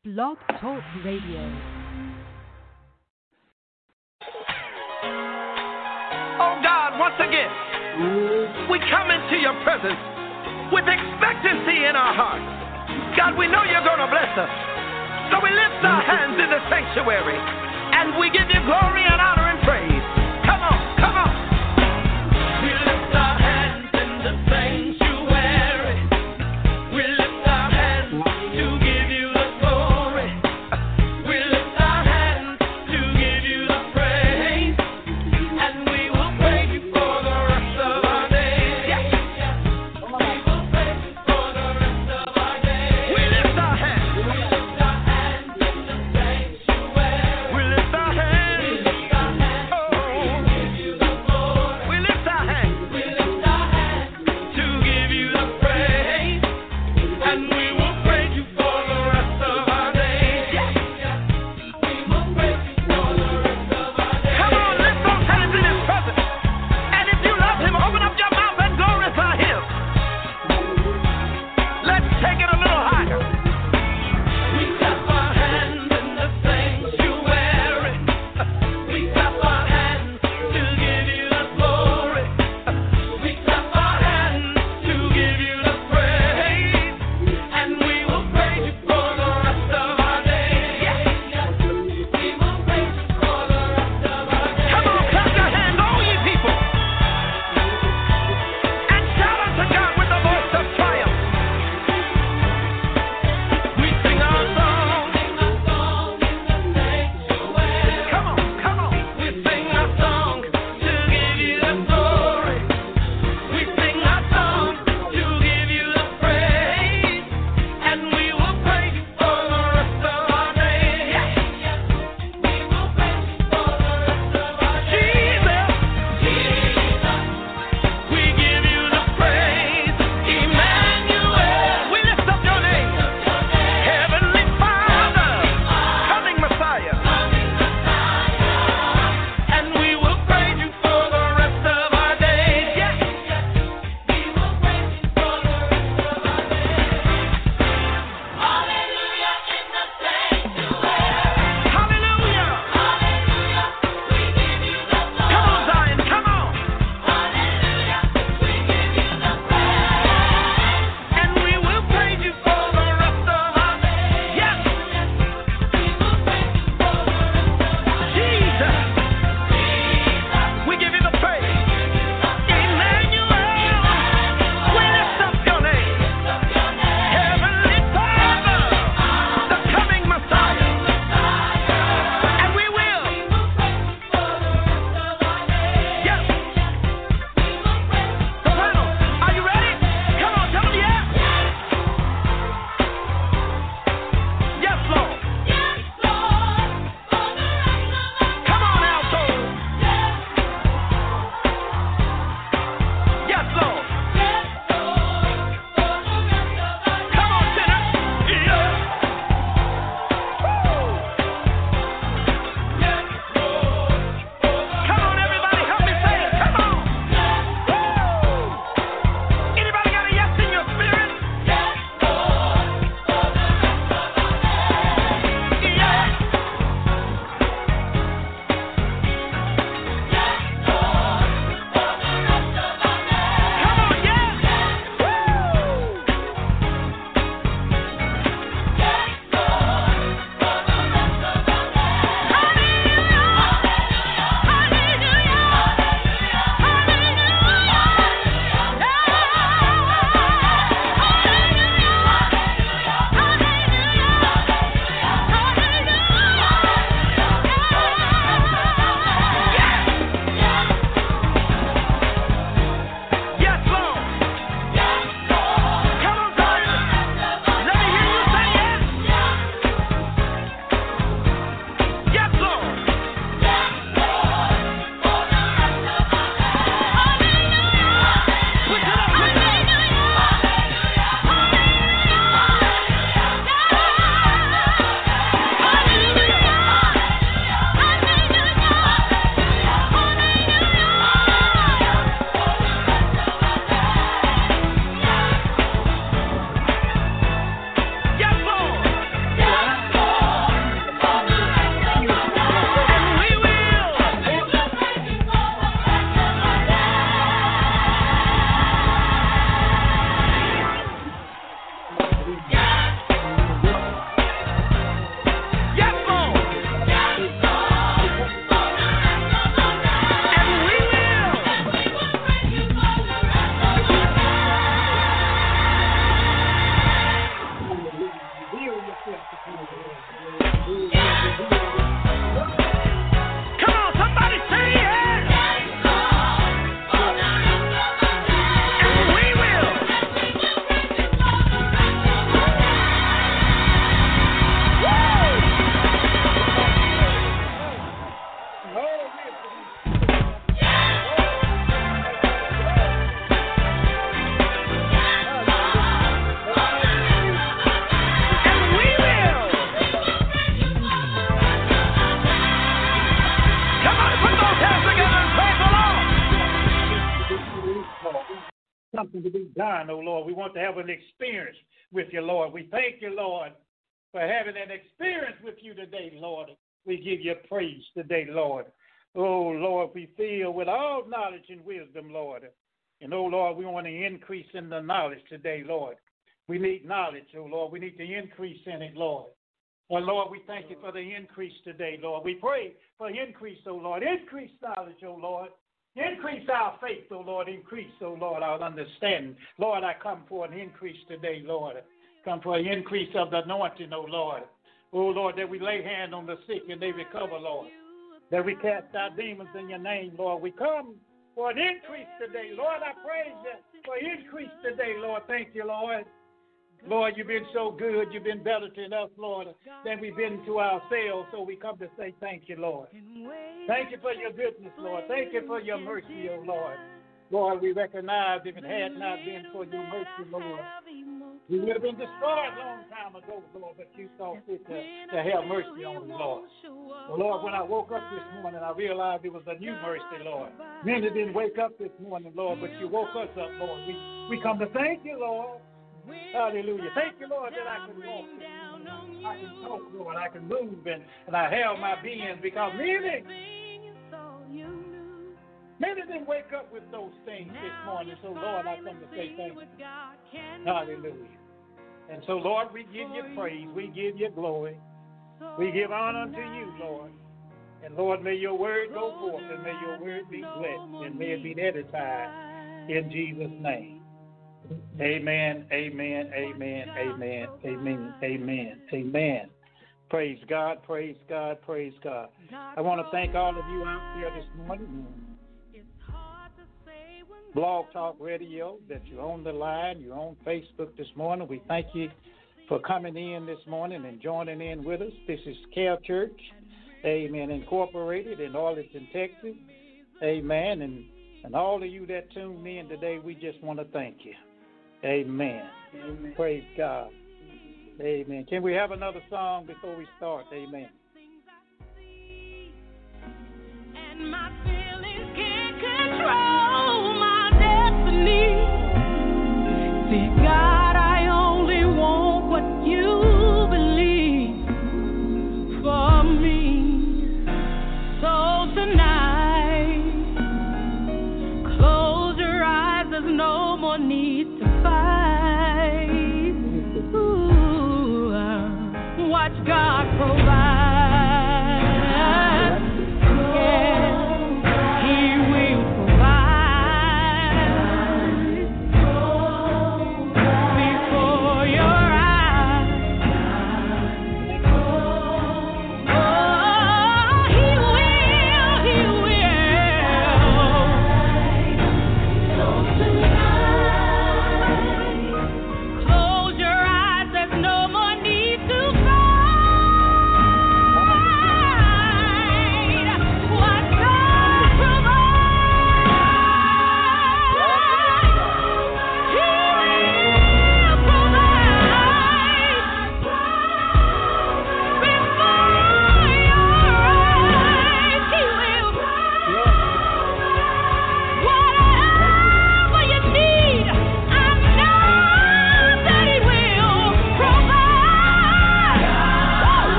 Blog Talk Radio. Oh God, once again, we come into your presence with expectancy in our hearts. God, we know you're going to bless us. So we lift our hands in the sanctuary and we give you glory and honor and praise. Come on, come on. We lift our hands in the sanctuary. We lift our hands to give you the glory. We lift our hands to give you the praise. And we will praise you for the rest of our days. Yes. We will praise you for the rest of our days. We lift our hands. We lift our hands in the sanctuary. We lift our hands. We lift our hands. Come on, somebody say it. And we will. Something to be done, oh Lord. We want to have an experience with you, Lord. We thank you, Lord, for having an experience with you today, Lord. We give you praise today, Lord. Oh, Lord, we fill with all knowledge and wisdom, Lord. And, oh, Lord, we want to increase in the knowledge today, Lord. We need knowledge, oh, Lord. We need to increase in it, Lord. Well, Lord, we thank you for the increase today, Lord. We pray for increase, oh, Lord. Increase knowledge, oh, Lord. Increase our faith, oh Lord. Increase, oh Lord, our understanding. Lord, I come for an increase today, Lord. Come for an increase of the anointing, oh Lord. Oh Lord, that we lay hand on the sick and they recover, Lord. That we cast out demons in your name, Lord. We come for an increase today. Lord, I praise you for increase today, Lord. Thank you, Lord. Lord, you've been so good. You've been better to us, Lord, than we've been to ourselves. So we come to say thank you, Lord. Thank you for your goodness, Lord. Thank you for your mercy, oh Lord. Lord, we recognize if it had not been for your mercy, Lord, we would have been destroyed a long time ago, Lord, but you saw fit to have mercy on us, Lord. So, Lord, when I woke up this morning, I realized it was a new mercy, Lord. Many didn't wake up this morning, Lord, but you woke us up, Lord. We come to thank you, Lord. Hallelujah. Thank you, Lord, that I can walk. I can talk, Lord. I can move, and I have my being because many didn't wake up with those things this morning. So, Lord, I come to say thank you. Hallelujah. And so, Lord, we give you praise. We give you glory. We give honor to you, Lord. And, Lord, may your word go forth, and may your word be blessed, and may it be edified in Jesus' name. Amen, amen, amen, amen, amen, amen, amen. Praise God, praise God, praise God. I want to thank all of you out there this morning. Blog Talk Radio, that you're on the line, you're on Facebook this morning. We thank you for coming in this morning and joining in with us. This is Care Church, amen, Incorporated in Arlington, Texas. Amen, and all of you that tuned in today, we just want to thank you. Amen. Amen. Praise God. Amen. Can we have another song before we start? Amen. And my feelings can't control my destiny. See, God, I only want what you believe for me. So tonight, close your eyes, there's no more need to fight. Ooh, watch God provide.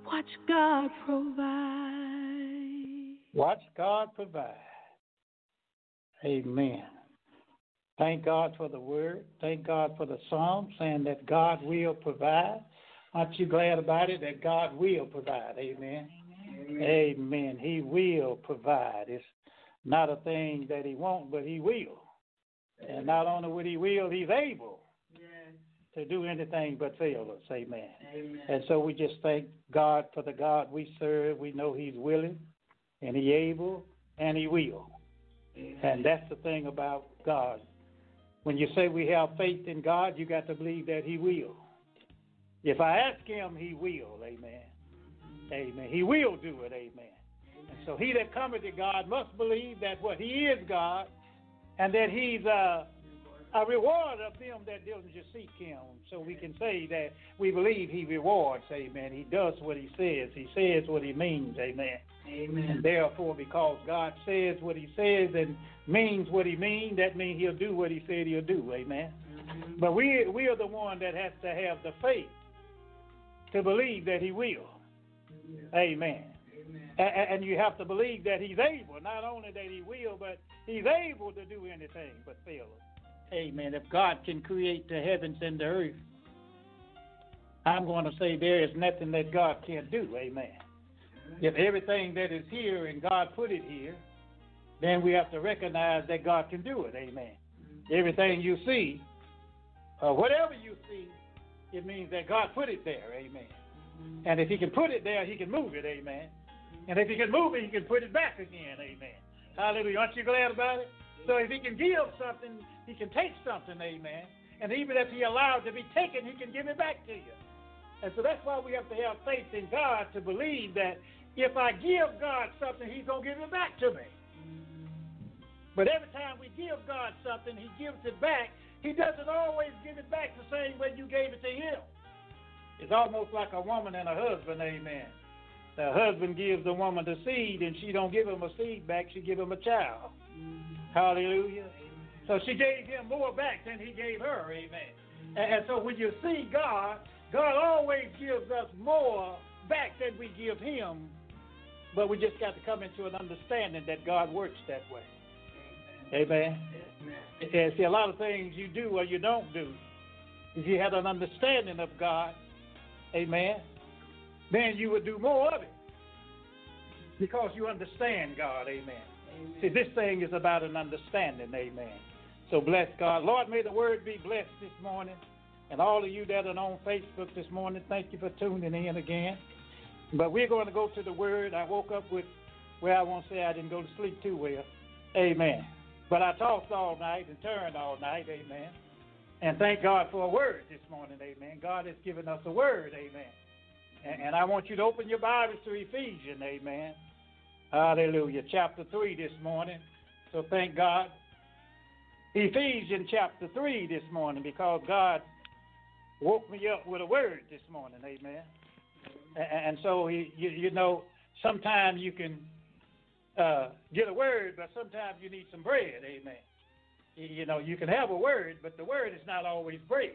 Watch God provide. Watch God provide. Amen. Thank God for the word. Thank God for the psalm saying that God will provide. Aren't you glad about it that God will provide? Amen. Amen. Amen. He will provide. It's not a thing that he won't, but he will. And not only will he will, he's able to do anything but fail us. Amen. Amen. And so we just thank God for the God we serve. We know he's willing and he's able and he will. Amen. And that's the thing about God. When you say we have faith in God, you got to believe that he will. If I ask him, he will. Amen. Amen. He will do it. Amen. And so he that cometh to God must believe that what he is God and that he's a reward of them that diligently seek him. So we can say that we believe he rewards. Amen. He does what he says. He says what he means. Amen. Amen. And therefore, because God says what he says and means what he means, that means he'll do what he said he'll do. Amen. Mm-hmm. But we are the one that has to have the faith to believe that he will. Yeah. Amen. And you have to believe that he's able. Not only that he will, but he's able to do anything but fail. Amen. If God can create the heavens and the earth, I'm going to say there is nothing that God can't do. Amen. If everything that is here and God put it here, then we have to recognize that God can do it. Amen. Everything you see, whatever you see, it means that God put it there. Amen. And if he can put it there, he can move it. Amen. And if he can move it, he can put it back again. Amen. Hallelujah. Aren't you glad about it? So if he can give something, he can take something. Amen. And even if he allowed to be taken, he can give it back to you. And so that's why we have to have faith in God to believe that if I give God something, he's going to give it back to me. But every time we give God something, he gives it back. He doesn't always give it back the same way you gave it to him. It's almost like a woman and a husband, amen. The husband gives the woman the seed, and she don't give him a seed back. She give him a child. Hallelujah. So she gave him more back than he gave her, amen. And so when you see God, God always gives us more back than we give him, but we just got to come into an understanding that God works that way. Amen. And see, a lot of things you do or you don't do, if you had an understanding of God, amen, then you would do more of it because you understand God, amen. See, this thing is about an understanding, amen. So bless God. Lord, may the word be blessed this morning. And all of you that are on Facebook this morning, thank you for tuning in again. But we're going to go to the word. I woke up with, well, I won't say I didn't go to sleep too well, amen. But I talked all night and turned all night, amen. And thank God for a word this morning, amen. God has given us a word, amen. And I want you to open your Bibles to Ephesians, amen. Hallelujah. Chapter 3 this morning. So thank God. Ephesians chapter 3 this morning because God woke me up with a word this morning, amen. And so, you know, sometimes you can get a word, but sometimes you need some bread, amen. You know, you can have a word, but the word is not always bread.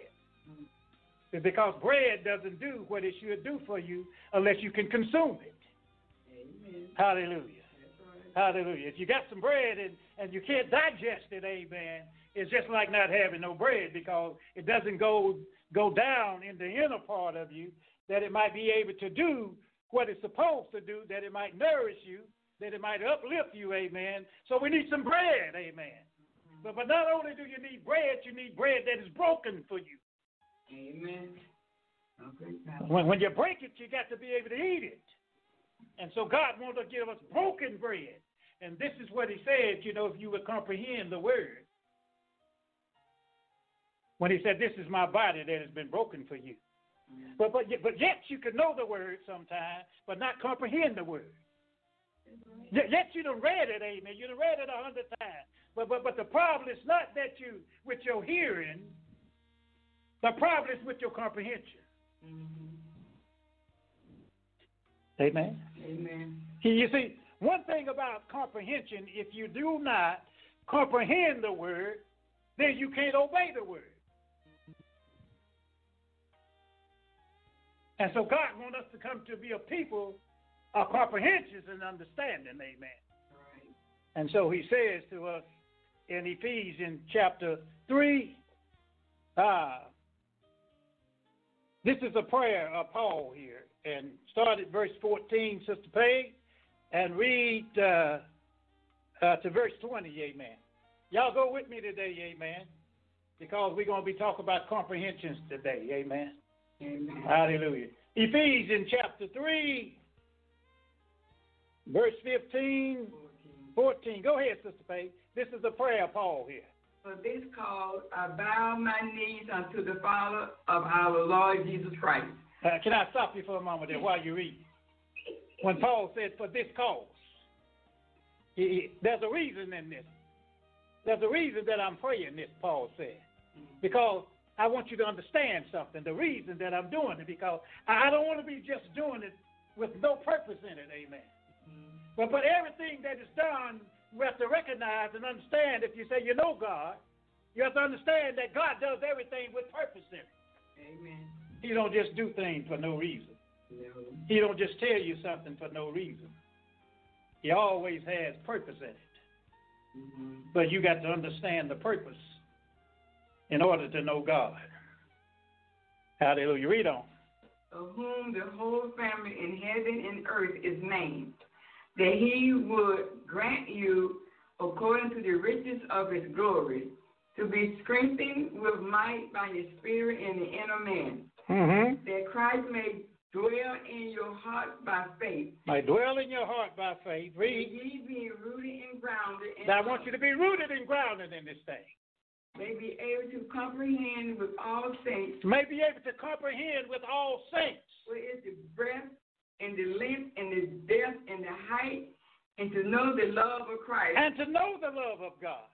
Because bread doesn't do what it should do for you unless you can consume it. Amen. Hallelujah. Right. Hallelujah. If you got some bread and you can't digest it, amen, it's just like not having no bread because it doesn't go down in the inner part of you that it might be able to do what it's supposed to do, that it might nourish you, that it might uplift you, amen. So we need some bread, amen. But not only do you need bread that is broken for you. Amen. Okay. When you break it, you got to be able to eat it. And so God wants to give us broken bread. And this is what he said, you know, if you would comprehend the word. When he said, this is my body that has been broken for you. But yet you can know the word sometimes, but not comprehend the word. Yet you done read it, amen. You done read it 100 times. But the problem is not that you, with your hearing, the problem is with your comprehension. Amen. Amen. You see, one thing about comprehension, if you do not comprehend the word, then you can't obey the word. And so God wants us to come to be a people of comprehension and understanding, amen. Right. And so he says to us in Ephesians chapter 3, this is a prayer of Paul here, and start at verse 14, Sister Paige, and read to verse 20, amen. Y'all go with me today, amen, because we're going to be talking about comprehensions today, amen. Amen. Hallelujah. Ephesians chapter 3, verse 15, 14. Go ahead, Sister Paige. This is a prayer of Paul here. For this cause I bow my knees unto the Father of our Lord Jesus Christ. Can I stop you for a moment there while you read? When Paul said, for this cause, there's a reason in this. There's a reason that I'm praying this, Paul said. Because I want you to understand something. The reason that I'm doing it, because I don't want to be just doing it with no purpose in it, amen. But everything that is done, we have to recognize and understand. If you say you know God, you have to understand that God does everything with purpose in it. Amen. He don't just do things for no reason. No. He don't just tell you something for no reason. He always has purpose in it. But you got to understand the purpose in order to know God. Hallelujah. Read on. Of whom the whole family in heaven and earth is named, that he would grant you, according to the riches of his glory, to be strengthened with might by his Spirit in the inner man, that Christ may dwell in your heart by faith. May dwell in your heart by faith. Read. Ye being rooted and grounded in Now I want you to be rooted and grounded in this thing. may be able to comprehend with all saints. May be able to comprehend with all saints. What is the breadth and the length and the depth and the height, and to know the love of Christ. And to know the love of God.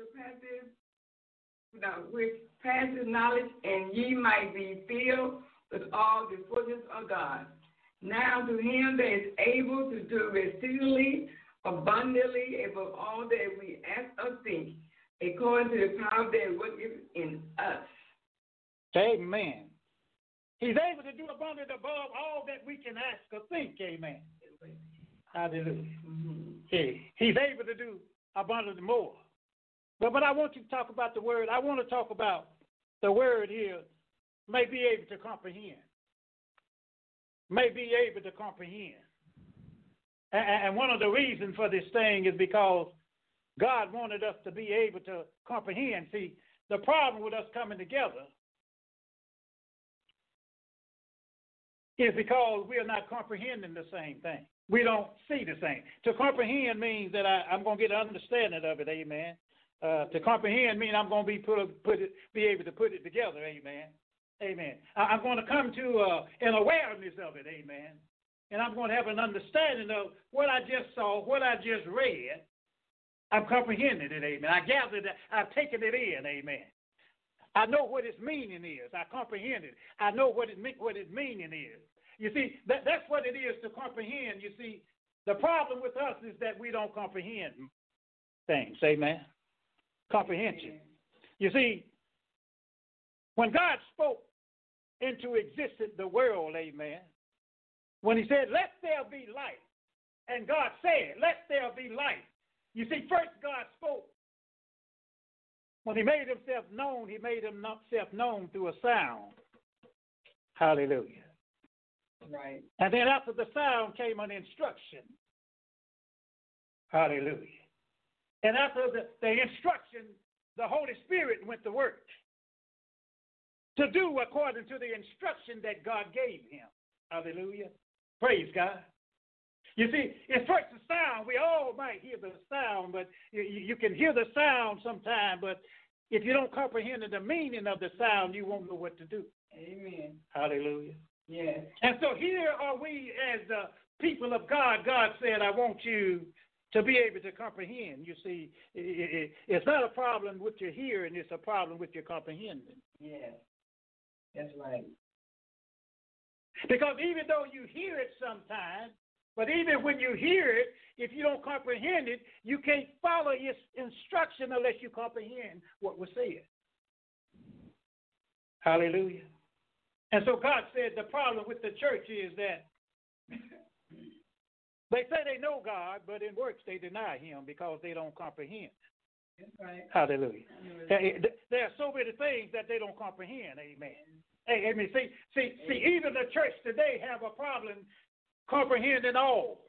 Which passes knowledge, and ye might be filled with all the fullness of God. Now to him that is able to do exceedingly abundantly above all that we ask or think, according to the power that worketh in us. Amen. He's able to do abundantly above all that we can ask or think. Amen. Hallelujah. He's able to do abundantly more. But I want you to talk about the word. I want to talk about the word here, may be able to comprehend. May be able to comprehend. And one of the reasons for this thing is because God wanted us to be able to comprehend. See, the problem with us coming together is because we are not comprehending the same thing. We don't see the same. To comprehend means that I'm going to get an understanding of it, amen. To comprehend means I'm going to be able to put it together, amen. Amen. I'm going to come to an awareness of it, amen. And I'm going to have an understanding of what I just saw, what I just read. I'm comprehending it, amen. I gathered it, I've taken it in, amen. I know what its meaning is. I comprehend it. I know what its meaning is. You see, that's what it is to comprehend. You see, the problem with us is that we don't comprehend things, amen. Comprehension. You see, when God spoke into existence the world, amen, when he said, let there be light, and God said, let there be light. You see, first God spoke. When he made himself known, he made himself known through a sound. Hallelujah. Right. And then after the sound came an instruction. Hallelujah. And after the instruction, the Holy Spirit went to work to do according to the instruction that God gave him. Hallelujah. Praise God. You see, it's first the sound. We all might hear the sound, but you can hear the sound sometime, but if you don't comprehend the meaning of the sound, you won't know what to do. Amen. Hallelujah. Yes. And so here are we as the people of God. God said, I want you to be able to comprehend. You see, it's not a problem with your hearing, it's a problem with your comprehending. Yes. That's right. Because even though you hear it sometimes, but even when you hear it, if you don't comprehend it, you can't follow its instruction unless you comprehend what was said. Hallelujah. And so God said the problem with the church is that they say they know God, but in works they deny him because they don't comprehend. That's right. Hallelujah. There are so many things that they don't comprehend. Amen. Hey, amen. See, even the church today have a problem comprehending all.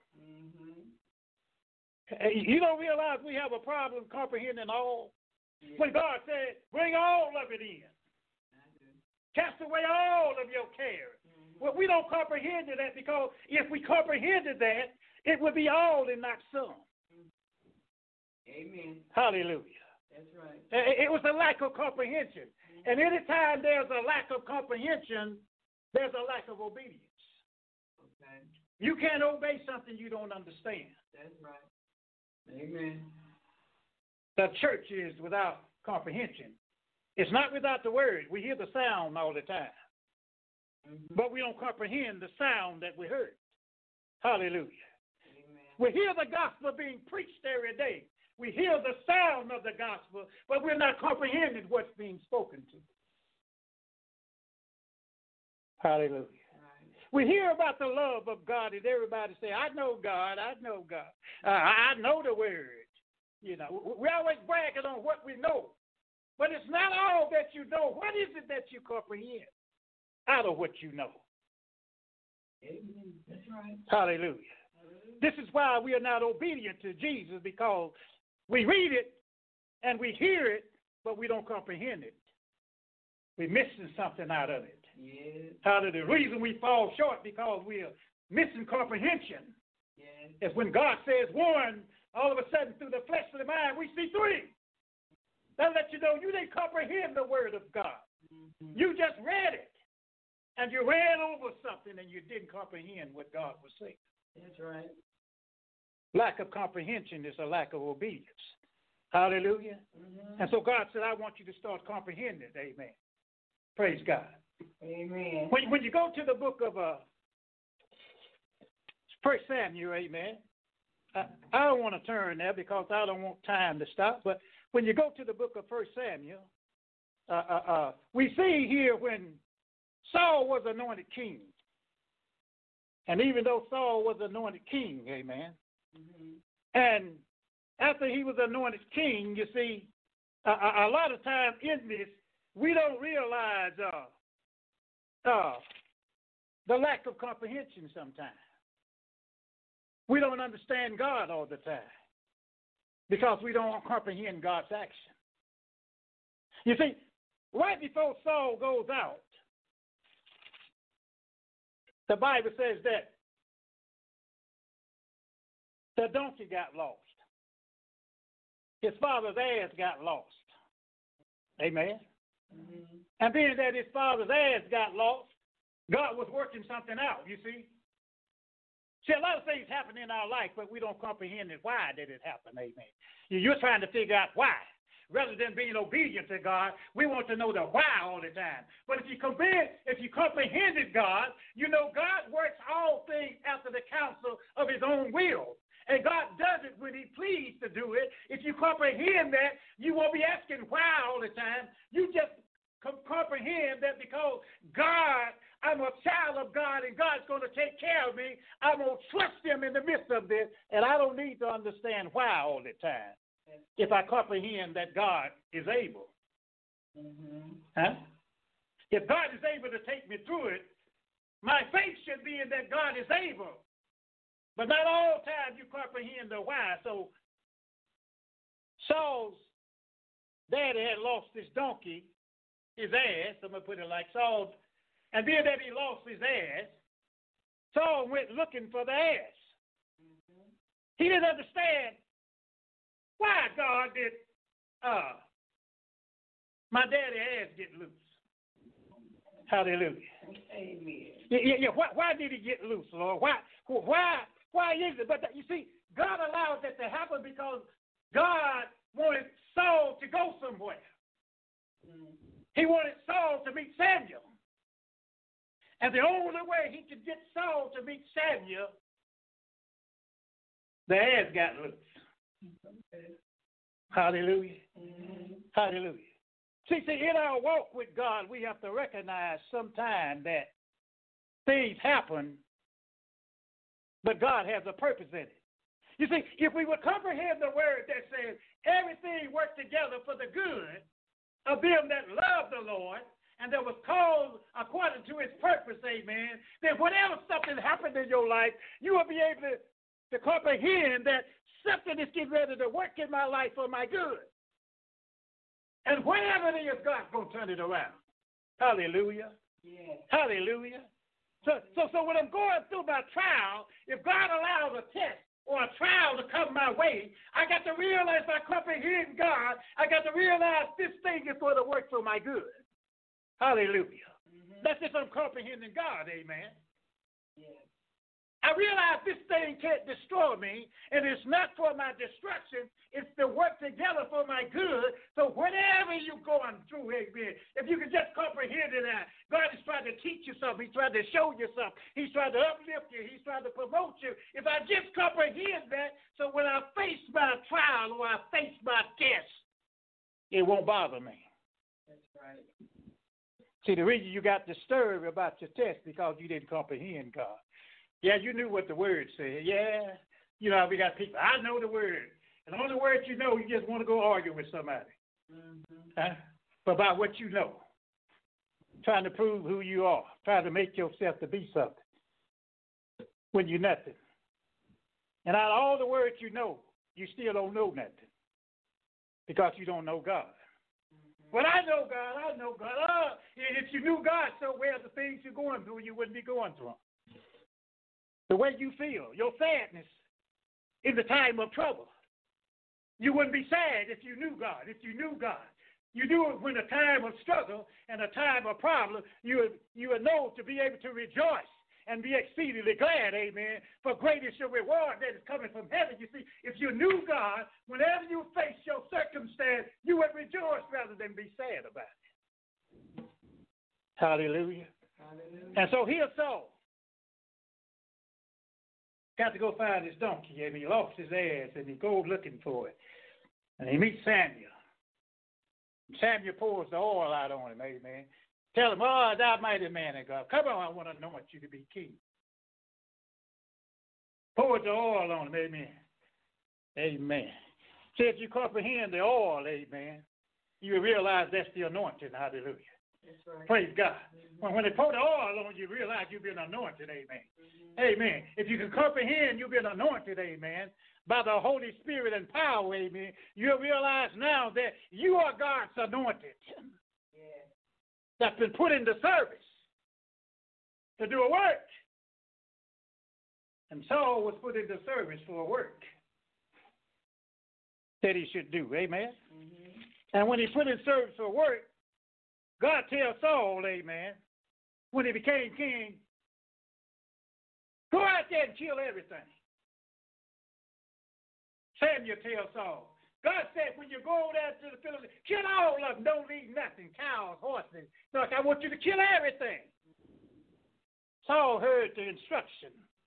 You don't realize we have a problem comprehending all? Yeah. When God said, bring all of it in. Cast away all of your cares. Well, we don't comprehend that because if we comprehended that, it would be all and not some. Amen. Hallelujah. That's right. It was a lack of comprehension. And anytime there's a lack of comprehension, there's a lack of obedience. Okay. You can't obey something you don't understand. That's right. Amen. The church is without comprehension. It's not without the word. We hear the sound all the time. But we don't comprehend the sound that we heard. Hallelujah. Amen. We hear the gospel being preached every day. We hear the sound of the gospel, but we're not comprehending what's being spoken to. Hallelujah. We hear about the love of God, and everybody say, I know God, I know God. I know the word. You know, we always bragging on what we know. But it's not all that you know. What is it that you comprehend out of what you know? Amen. That's right. Hallelujah. This is why we are not obedient to Jesus, because we read it and we hear it, but we don't comprehend it. We're missing something out of it. Yes. Hallelujah. The reason we fall short because we are missing comprehension. Yes. Is when God says one, all of a sudden through the flesh of the mind, we see three. That'll let you know you didn't comprehend the word of God. You just read it. And you ran over something and you didn't comprehend what God was saying. That's right. Lack of comprehension is a lack of obedience. Hallelujah. And so God said, I want you to start comprehending. Amen. Praise God. Amen. When you go to the book of 1 Samuel, amen, I don't want to turn there because I don't want time to stop. But when you go to the book of 1 Samuel, we see here when Saul was anointed king. And even though Saul was anointed king, amen, and after he was anointed king, you see, a lot of time in this, we don't realize the lack of comprehension sometimes. We don't understand God all the time because we don't comprehend God's action. You see, right before Saul goes out, the Bible says that the donkey got lost. His father's ass got lost. Amen. And being that his father's ass got lost, God was working something out, you see. See, a lot of things happen in our life, but we don't comprehend it. Why did it happen? Amen. You're trying to figure out why. Rather than being obedient to God, we want to know the why all the time. But if you comprehended God, you know God works all things after the counsel of his own will. And God does it when he pleased to do it. If you comprehend that, you won't be asking why all the time. You just comprehend that because God, I'm a child of God and God's going to take care of me. I'm going to trust him in the midst of this, and I don't need to understand why all the time if I comprehend that God is able. Huh? If God is able to take me through it, my faith should be in that God is able. But not all times you comprehend the why. So Saul's daddy had lost his donkey, his ass. I'm going to put it like Saul. And being that he lost his ass, Saul went looking for the ass. He didn't understand why God did my daddy ass get loose. Hallelujah. Amen. Yeah. Why did he get loose, Lord? Why is it? But you see, God allowed that to happen because God wanted Saul to go somewhere. He wanted Saul to meet Samuel. And the only way he could get Saul to meet Samuel, the ass got loose. Hallelujah. Hallelujah. See, in our walk with God, we have to recognize sometime that things happen, but God has a purpose in it. You see, if we would comprehend the word that says everything works together for the good of them that love the Lord and that was called according to his purpose, amen, then whatever something happened in your life, you will be able to comprehend that something is getting ready to work in my life for my good. And whatever it is, God's going to turn it around. Hallelujah. Yes. Hallelujah. So when I'm going through my trial, if God allows a test or a trial to come my way, I got to realize by comprehending God, I got to realize this thing is going to work for my good. Hallelujah. Mm-hmm. That's if I'm comprehending God, amen. Yes. I realize this thing can't destroy me, and it's not for my destruction. It's to work together for my good. So whatever you're going through, amen, if you can just comprehend it, God is trying to teach you something. He's trying to show you something. He's trying to uplift you. He's trying to promote you. If I just comprehend that, so when I face my trial or I face my test, it won't bother me. That's right. See, the reason you got disturbed about your test because you didn't comprehend God. Yeah, you knew what the word said. Yeah, you know, we got people, I know the word. And the only word you know, you just want to go argue with somebody. Mm-hmm. About what you know. Trying to prove who you are. Trying to make yourself to be something. When you're nothing. And out of all the words you know, you still don't know nothing. Because you don't know God. Mm-hmm. Well, I know God. If you knew God so well, the things you're going through, you wouldn't be going through them. The way you feel, your sadness in the time of trouble. You wouldn't be sad if you knew God. If you knew God, you knew it when a time of struggle and a time of problem, you would know to be able to rejoice and be exceedingly glad, amen, for great is your reward that is coming from heaven. You see, if you knew God, whenever you face your circumstance, you would rejoice rather than be sad about it. Hallelujah. Hallelujah. And so here's Saul. Got to go find his donkey, and he lost his ass, and he goes looking for it. And he meets Samuel. Samuel pours the oil out on him, amen. Tell him, oh, thou mighty man of God, come on, I want to anoint you to be king. Pour the oil on him, amen. Amen. See, if you comprehend the oil, amen, you realize that's the anointing, hallelujah. That's right. Praise God. Mm-hmm. When they pour the oil on you, realize you've been anointed, amen. Mm-hmm. Amen. If you can comprehend you've been anointed, amen, by the Holy Spirit and power, amen, you'll realize now that you are God's anointed. Yeah. That's been put into service to do a work. And Saul was put into service for a work that he should do, amen. Mm-hmm. And when he put in service for work, God tells Saul, amen, when he became king, go out there and kill everything. Samuel tells Saul, God said, when you go down to the Philistines, kill all of them. Don't leave nothing, cows, horses. Look, I want you to kill everything. Saul heard the instruction.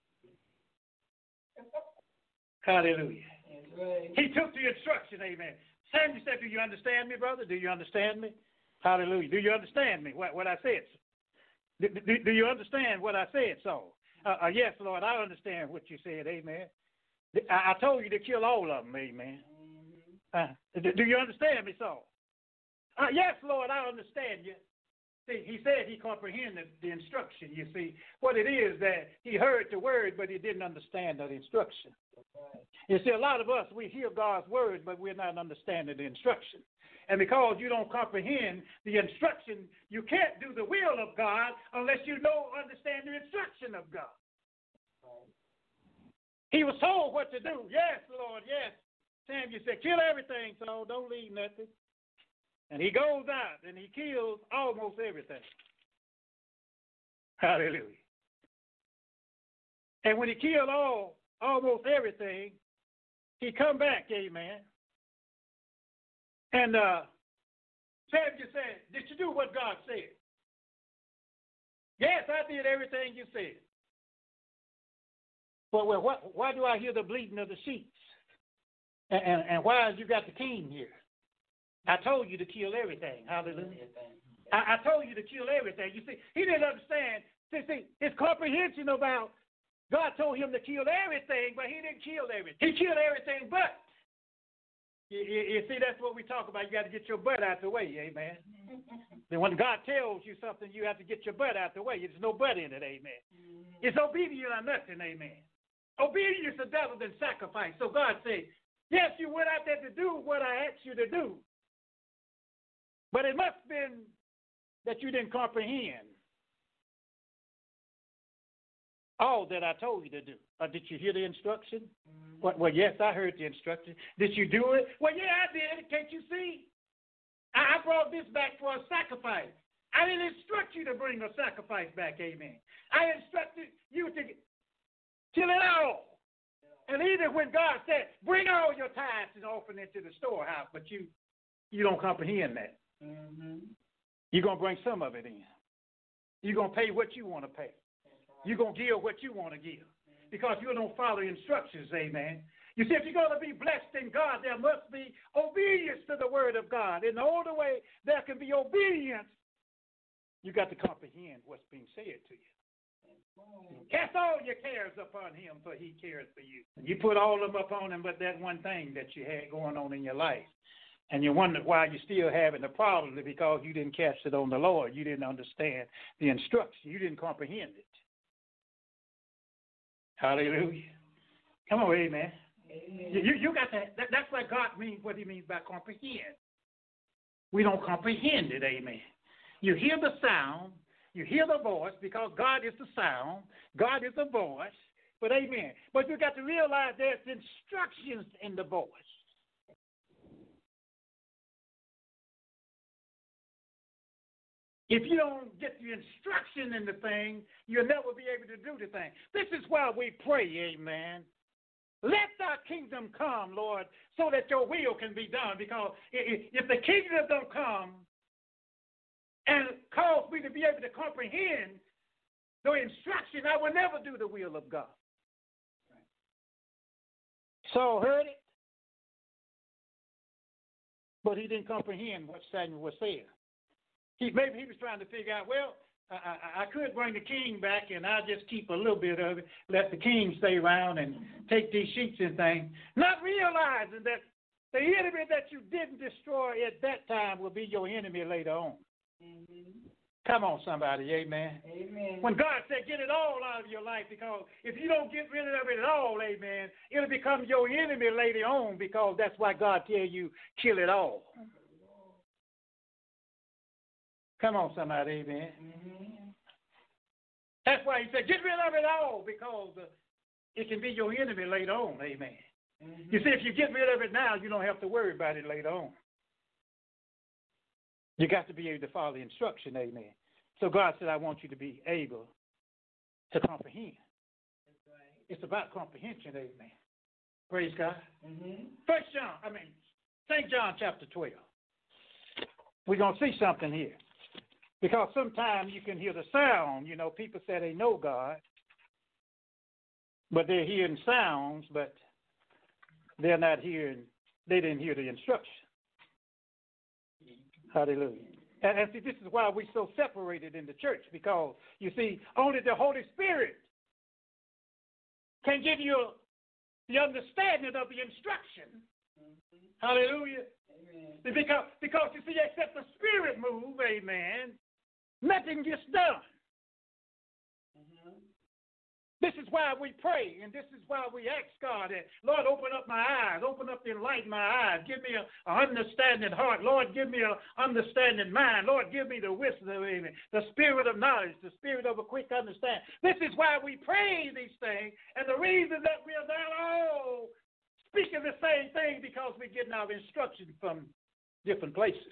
Hallelujah. Right. He took the instruction, amen. Samuel said, do you understand me, brother? Do you understand me? Hallelujah. Do you understand me, what I said? Do you understand what I said, Saul? Yes, Lord, I understand what you said, amen. I told you to kill all of them, amen. Do you understand me, Saul? Yes, Lord, I understand you. See, he said he comprehended the instruction, you see. What it is that he heard the word, but he didn't understand the instruction. You see, a lot of us, we hear God's word, but we're not understanding the instruction. And because you don't comprehend the instruction, you can't do the will of God unless you understand the instruction of God. He was told what to do. Yes, Lord, yes. Samuel said, kill everything, Saul, don't leave nothing. And he goes out and he kills almost everything. Hallelujah. And when he killed almost everything, he come back, amen. And Samuel said, did you do what God said? Yes, I did everything you said. But why do I hear the bleating of the sheep? And why have you got the king here? I told you to kill everything. Hallelujah. I told you to kill everything. You see, he didn't understand. See, his comprehension about God told him to kill everything, but he didn't kill everything. He killed everything but. You see, that's what we talk about. You got to get your butt out the way, amen. Then when God tells you something, you have to get your butt out the way. There's no butt in it, amen. It's obedience or nothing, amen. Obedience is better than sacrifice. So God said, yes, you went out there to do what I asked you to do. But it must have been that you didn't comprehend all that I told you to do. Did you hear the instruction? Well, yes, I heard the instruction. Did you do it? Well, yeah, I did. Can't you see? I brought this back for a sacrifice. I didn't instruct you to bring a sacrifice back, amen. I instructed you to kill it all. And even when God said, bring all your tithes and offering into the storehouse, but you don't comprehend that. You're going to bring some of it in. You're going to pay what you want to pay. You're going to give what you want to give because you don't follow instructions, amen. You see, if you're going to be blessed in God, there must be obedience to the word of God. And the only way there can be obedience, you got to comprehend what's being said to you. Cast all your cares upon him, for he cares for you. You put all of them upon him, but that one thing that you had going on in your life. And you wonder why you're still having the problem because you didn't cast it on the Lord. You didn't understand the instruction. You didn't comprehend it. Hallelujah. Come on, amen. You got that. That's what God means, what he means by comprehend. We don't comprehend it, amen. You hear the sound, you hear the voice because God is the sound, God is the voice, but amen. But you got to realize there's instructions in the voice. If you don't get the instruction in the thing, you'll never be able to do the thing. This is why we pray, amen. Let thy kingdom come, Lord, so that your will can be done. Because if the kingdom don't come and cause me to be able to comprehend the instruction, I will never do the will of God. Saul heard it, but he didn't comprehend what Samuel was saying. Maybe he was trying to figure out, well, I could bring the king back and I'll just keep a little bit of it, let the king stay around and take these sheep and things, not realizing that the enemy that you didn't destroy at that time will be your enemy later on. Come on, somebody, amen. Amen. When God said get it all out of your life, because if you don't get rid of it all, amen, it'll become your enemy later on because that's why God tells you kill it all. Come on, somebody, amen. That's why he said, get rid of it all, because it can be your enemy later on, amen. You see, if you get rid of it now, you don't have to worry about it later on. You got to be able to follow the instruction, amen. So God said, I want you to be able to comprehend. That's right. It's about comprehension, amen. Praise God. St. John chapter 12. We're going to see something here. Because sometimes you can hear the sound. You know, people say they know God, but they're hearing sounds, but they're not hearing, they didn't hear the instruction. Hallelujah. And see, this is why we're so separated in the church, because, you see, only the Holy Spirit can give you the understanding of the instruction. Hallelujah. Amen. Because, you see, except the Spirit move, amen, nothing gets done. This is why we pray, and this is why we ask God that, Lord, open up my eyes, open up and enlighten my eyes, give me an understanding heart, Lord, give me an understanding mind, Lord, give me the wisdom, amen, the spirit of knowledge, the spirit of a quick understanding. This is why we pray these things, and the reason that we are not all speaking the same thing because we're getting our instruction from different places.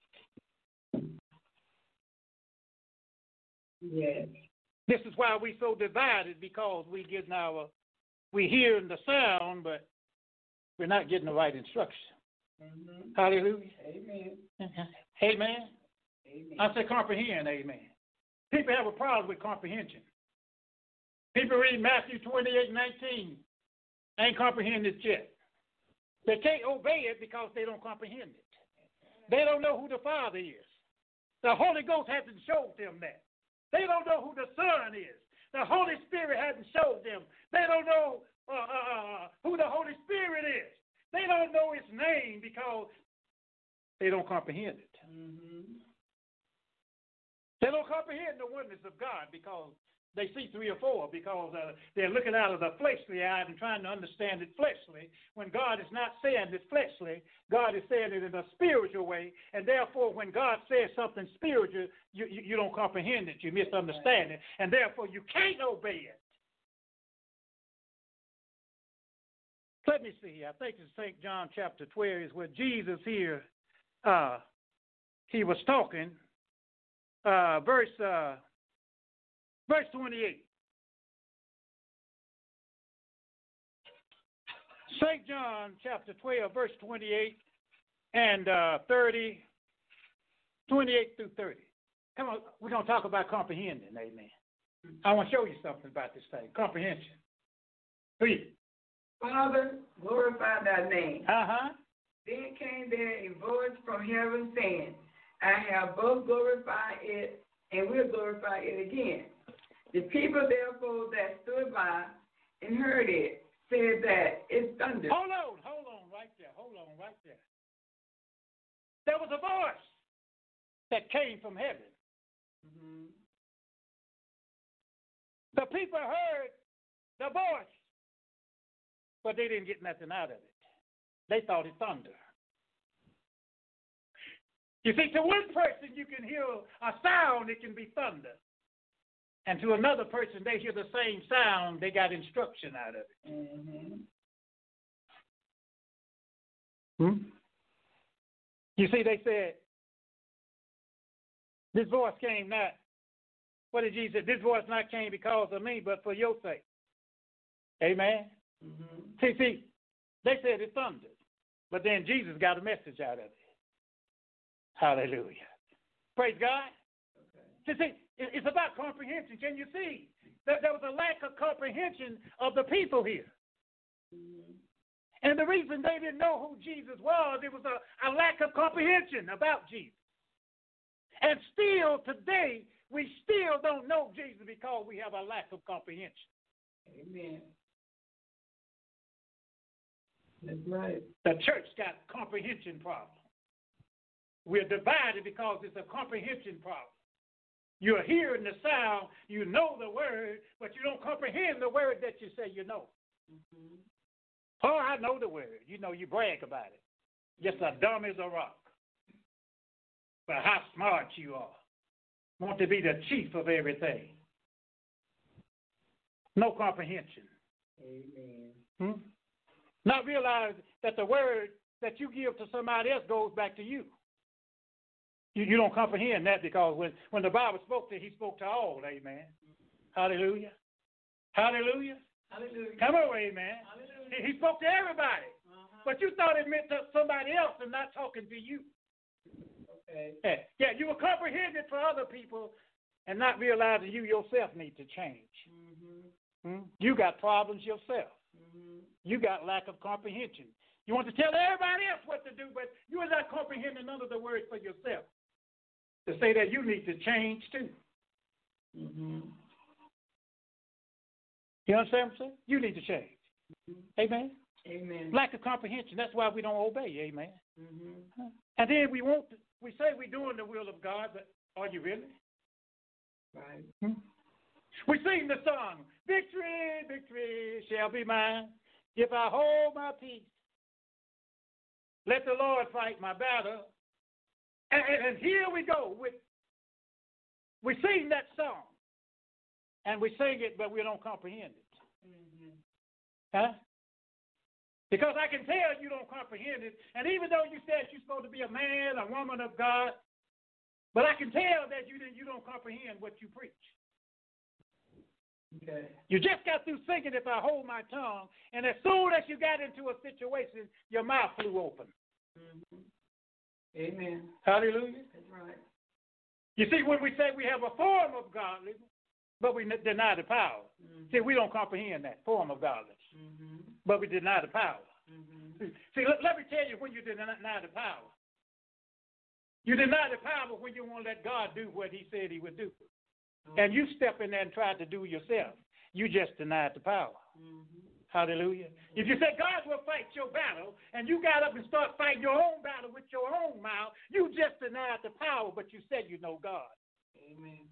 Yes. This is why we're so divided, because we're hearing the sound, but we're not getting the right instruction. Hallelujah. Amen. Amen. Amen. I say comprehend, amen. People have a problem with comprehension. People read Matthew 28:19, ain't comprehended yet. They can't obey it because they don't comprehend it. They don't know who the Father is. The Holy Ghost hasn't showed them that. They don't know who the Son is. The Holy Spirit hasn't showed them. They don't know who the Holy Spirit is. They don't know His name because they don't comprehend it. Mm-hmm. They don't comprehend the oneness of God because they see 3 or 4, because they're looking out of the fleshly eye and trying to understand it fleshly, when God is not saying it fleshly. God is saying it in a spiritual way, and therefore when God says something spiritual, you don't comprehend it, you misunderstand it, and therefore you can't obey it. Let me see here. I think it's St. John chapter 12 is where Jesus here, he was talking, verse 28. St. John chapter 12, verse 28 and 28 through 30. Come on, we're going to talk about comprehending, amen. I want to show you something about this thing, comprehension. Read. Father, glorify thy name. Uh-huh. Then came there a voice from heaven saying, I have both glorified it and will glorify it again. The people, therefore, that stood by and heard it said that it thundered. Hold on right there. There was a voice that came from heaven. Mm-hmm. The people heard the voice, but they didn't get nothing out of it. They thought it thundered. You see, to one person you can hear a sound, it can be thunder. And to another person, they hear the same sound, they got instruction out of it. Mm-hmm. You see, they said, this voice came not, what did Jesus say? This voice not came because of me, but for your sake. Amen? Mm-hmm. See, they said it thundered, but then Jesus got a message out of it. Hallelujah. Praise God. Okay. See, it's about comprehension. Can you see that there was a lack of comprehension of the people here? Mm-hmm. And the reason they didn't know who Jesus was, it was a lack of comprehension about Jesus. And still today, we still don't know Jesus because we have a lack of comprehension. Amen. That's right. The church got comprehension problems. We're divided because it's a comprehension problem. You're hearing the sound, you know the word, but you don't comprehend the word that you say you know. Mm-hmm. Oh, I know the word. You know, you brag about it. Just as dumb as a rock. But how smart you are. Want to be the chief of everything. No comprehension. Amen. Not realize that the word that you give to somebody else goes back to you. You don't comprehend that because when the Bible spoke to, he spoke to all, amen. Hallelujah. Hallelujah. Hallelujah. Come on, amen. Hallelujah. He spoke to everybody. Uh-huh. But you thought it meant to somebody else and not talking to you. Okay. Yeah, you were comprehending for other people and not realizing you yourself need to change. Mm-hmm. You got problems yourself. Mm-hmm. You got lack of comprehension. You want to tell everybody else what to do, but you are not comprehending none of the words for yourself. To say that you need to change too. Mm-hmm. You understand what I'm saying? You need to change. Mm-hmm. Amen? Amen. Lack of comprehension. That's why we don't obey. Amen? Mm-hmm. And then we say we're doing the will of God, but are you really? Right. We sing the song, victory, victory shall be mine if I hold my peace. Let the Lord fight my battle. And here we go. We sing that song. And we sing it, but we don't comprehend it. Mm-hmm. Huh? Because I can tell you don't comprehend it. And even though you said you're supposed to be a man, a woman of God, but I can tell that you don't comprehend what you preach. Okay. You just got through singing if I hold my tongue, and as soon as you got into a situation, your mouth flew open. Mm-hmm. Amen. Hallelujah. That's right. You see, when we say we have a form of godliness, but we deny the power. Mm-hmm. See, we don't comprehend that form of godliness, but we deny the power. Mm-hmm. See, let me tell you when you deny the power. You deny the power when you won't let God do what he said he would do. And you step in there and try to do yourself. You just denied the power. Hallelujah. If you say God will fight your battle, and you got up and start fighting your own battle with your own mouth, you just denied the power, but you said you know God. Amen.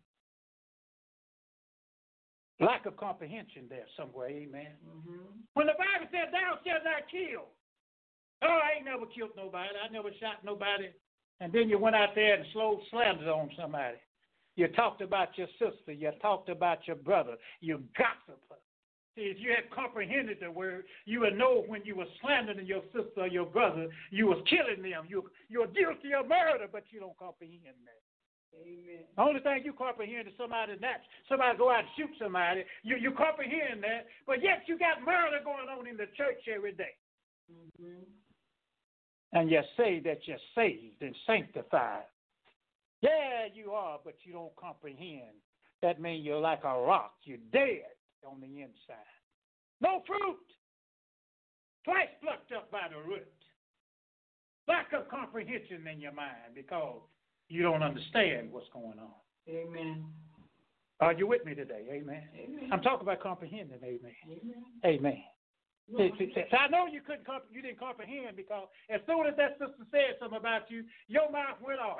Lack of comprehension there somewhere, amen. When the Bible says, thou shalt not kill. Oh, I ain't never killed nobody. I never shot nobody. And then you went out there and slandered on somebody. You talked about your sister. You talked about your brother. You gossiper. See, if you had comprehended the word, you would know when you were slandering your sister or your brother, you was killing them. You're guilty of murder, but you don't comprehend that. Amen. The only thing you comprehend is somebody go out and shoot somebody. You comprehend that, but yet you got murder going on in the church every day. And you say that you're saved and sanctified. Yeah, you are, but you don't comprehend. That means you're like a rock. You're dead on the inside. No fruit. Twice plucked up by the root. Lack of comprehension in your mind because you don't understand what's going on. Amen. Are you with me today? Amen. Amen. I'm talking about comprehending. Amen. Amen. Amen. See, I know you didn't comprehend because as soon as that sister said something about you, your mouth went off.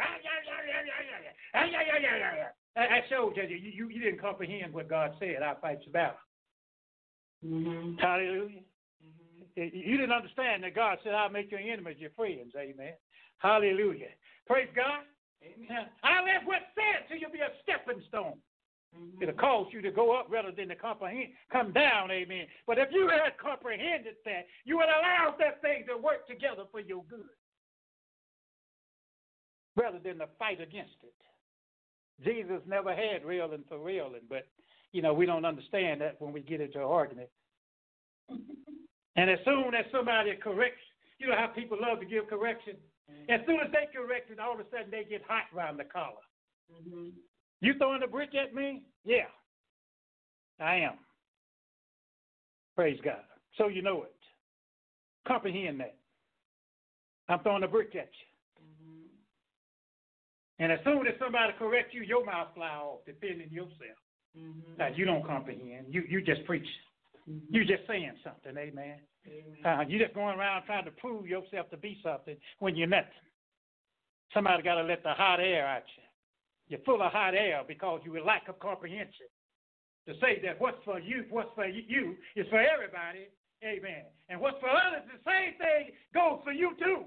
That shows that you didn't comprehend what God said. I'll fight your battle. Hallelujah. You didn't understand that God said, I'll make your enemies your friends. Amen. Hallelujah. Praise God. Amen. I'll let what's said to you be a stepping stone. It'll cause you to go up rather than to come down, amen. But if you had comprehended that, you would allow that thing to work together for your good rather than to fight against it. Jesus never had railing for railing, but, we don't understand that when we get into an argument. And as soon as somebody corrects, you know how people love to give correction? As soon as they correct it, all of a sudden they get hot around the collar. You throwing a brick at me? Yeah, I am. Praise God. So you know it. Comprehend that. I'm throwing a brick at you. And as soon as somebody corrects you, your mouth fly off, defending yourself. Now, you don't comprehend. You just preach. You just saying something, amen. You just going around trying to prove yourself to be something when you're nothing. Somebody got to let the hot air out you. You're full of hot air because you will lack of comprehension. To say that what's for you is for everybody, amen. And what's for others, the same thing goes for you too.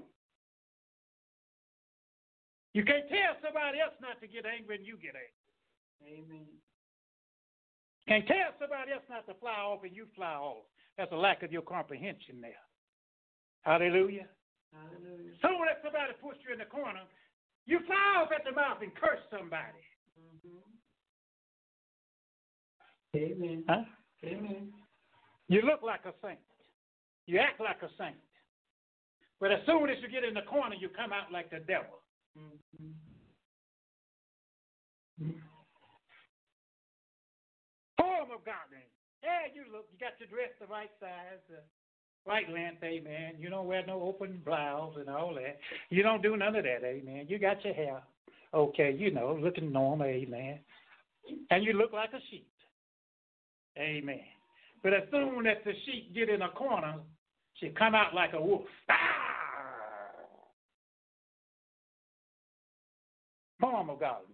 You can't tell somebody else not to get angry and you get angry. Amen. Can't tell somebody else not to fly off and you fly off. That's a lack of your comprehension there. Hallelujah. Hallelujah. So when somebody puts you in the corner, you fly off at the mouth and curse somebody. Amen. Huh? Amen. You look like a saint. You act like a saint. But as soon as you get in the corner, you come out like the devil. Form of godliness. Yeah, you got your dress the right size, right length, amen. You don't wear no open blouse and all that. You don't do none of that, amen. You got your hair, okay, looking normal, amen. And you look like a sheep, amen. But as soon as the sheep get in a corner, she come out like a wolf. Form of godliness.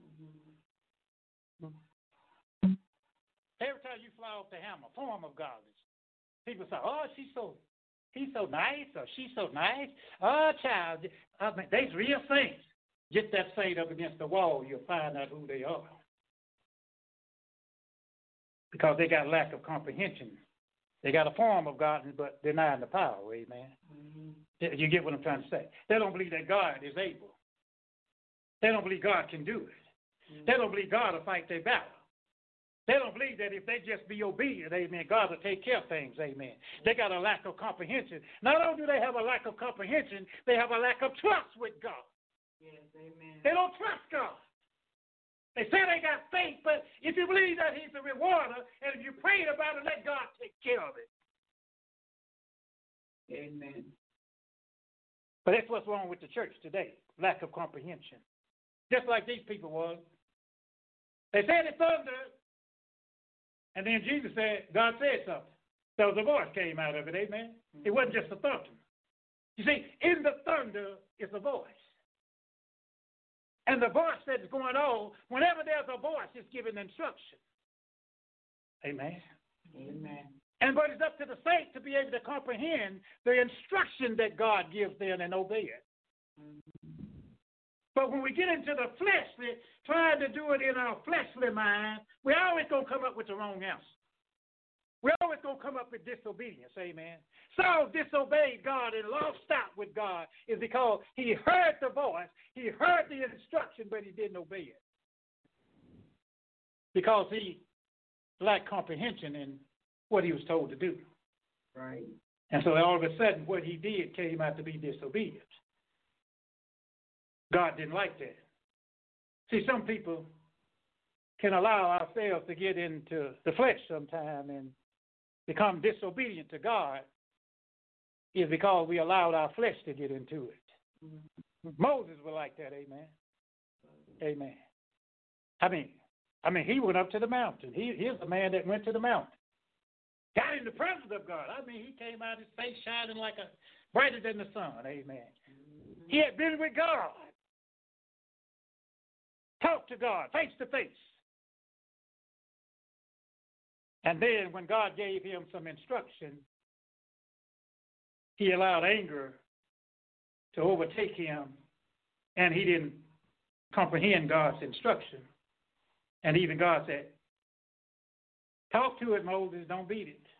Every time you fly off the hammer, form of godliness. People say, oh, he's so nice, or she's so nice. Oh, child, they's real saints. Get that saint up against the wall, you'll find out who they are. Because they got lack of comprehension. They got a form of godliness, but denying the power, amen. You get what I'm trying to say? They don't believe that God is able. They don't believe God can do it. They don't believe God will fight their battle. They don't believe that if they just be obedient, amen, God will take care of things, amen. They got a lack of comprehension. Not only do they have a lack of comprehension, they have a lack of trust with God. Yes, amen. They don't trust God. They say they got faith, but if you believe that he's a rewarder, and if you pray about it, let God take care of it. Amen. But that's what's wrong with the church today, lack of comprehension. Just like these people was. They said it thundered, and then Jesus said, God said something. So the voice came out of it, amen? It wasn't just a thunder. You see, in the thunder is a voice. And the voice that's going on, whenever there's a voice, it's giving instruction. Amen? Amen. And but it's up to the saint to be able to comprehend the instruction that God gives them and obey it. But when we get into the fleshly, trying to do it in our fleshly mind, we're always going to come up with the wrong answer. We're always going to come up with disobedience, amen. Saul disobeyed God and lost out with God is because he heard the voice, he heard the instruction, but he didn't obey it. Because he lacked comprehension in what he was told to do. Right. And so all of a sudden, what he did came out to be disobedience. God didn't like that. See, some people can allow ourselves to get into the flesh sometime and become disobedient to God is because we allowed our flesh to get into it. Mm-hmm. Moses was like that, amen. Amen. I mean, he went up to the mountain. He's the man that went to the mountain. Got in the presence of God. I mean, he came out, his face shining like brighter than the sun, amen. He had been with God. Talked to God face to face. And then when God gave him some instruction, he allowed anger to overtake him, and he didn't comprehend God's instruction. And even God said, talk to it, Moses, don't beat it.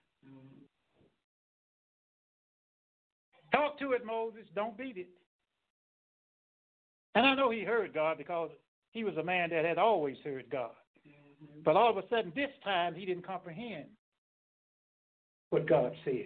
Talk to it, Moses, don't beat it. And I know he heard God because he was a man that had always heard God. But all of a sudden, this time, he didn't comprehend what God said.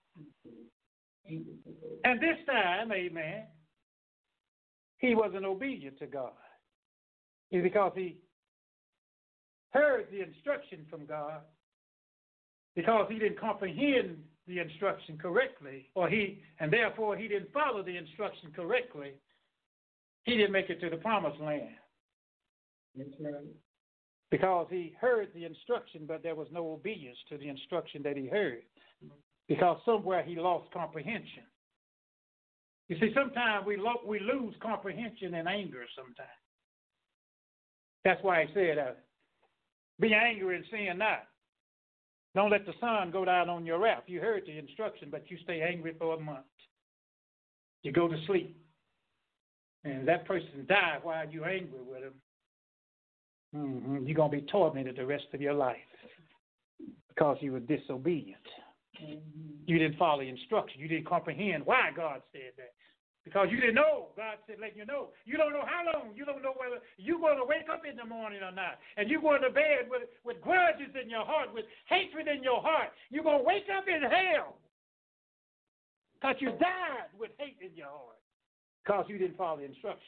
And this time, amen, he wasn't obedient to God. It's because he heard the instruction from God, because he didn't comprehend the instruction correctly, and therefore he didn't follow the instruction correctly, he didn't make it to the promised land. That's right. Because he heard the instruction, but there was no obedience to the instruction that he heard. Because somewhere he lost comprehension. You see, sometimes we lose comprehension in anger sometimes. That's why he said, be angry and sin not. Don't let the sun go down on your wrath. You heard the instruction, but you stay angry for a month. You go to sleep. And that person died while you're angry with him. You're going to be tormented the rest of your life because you were disobedient. You didn't follow the instruction. You didn't comprehend why God said that. Because you didn't know. God said, let you know. You don't know how long. You don't know whether you're going to wake up in the morning or not. And you're going to bed with grudges in your heart, with hatred in your heart. You're going to wake up in hell because you died with hate in your heart because you didn't follow the instruction.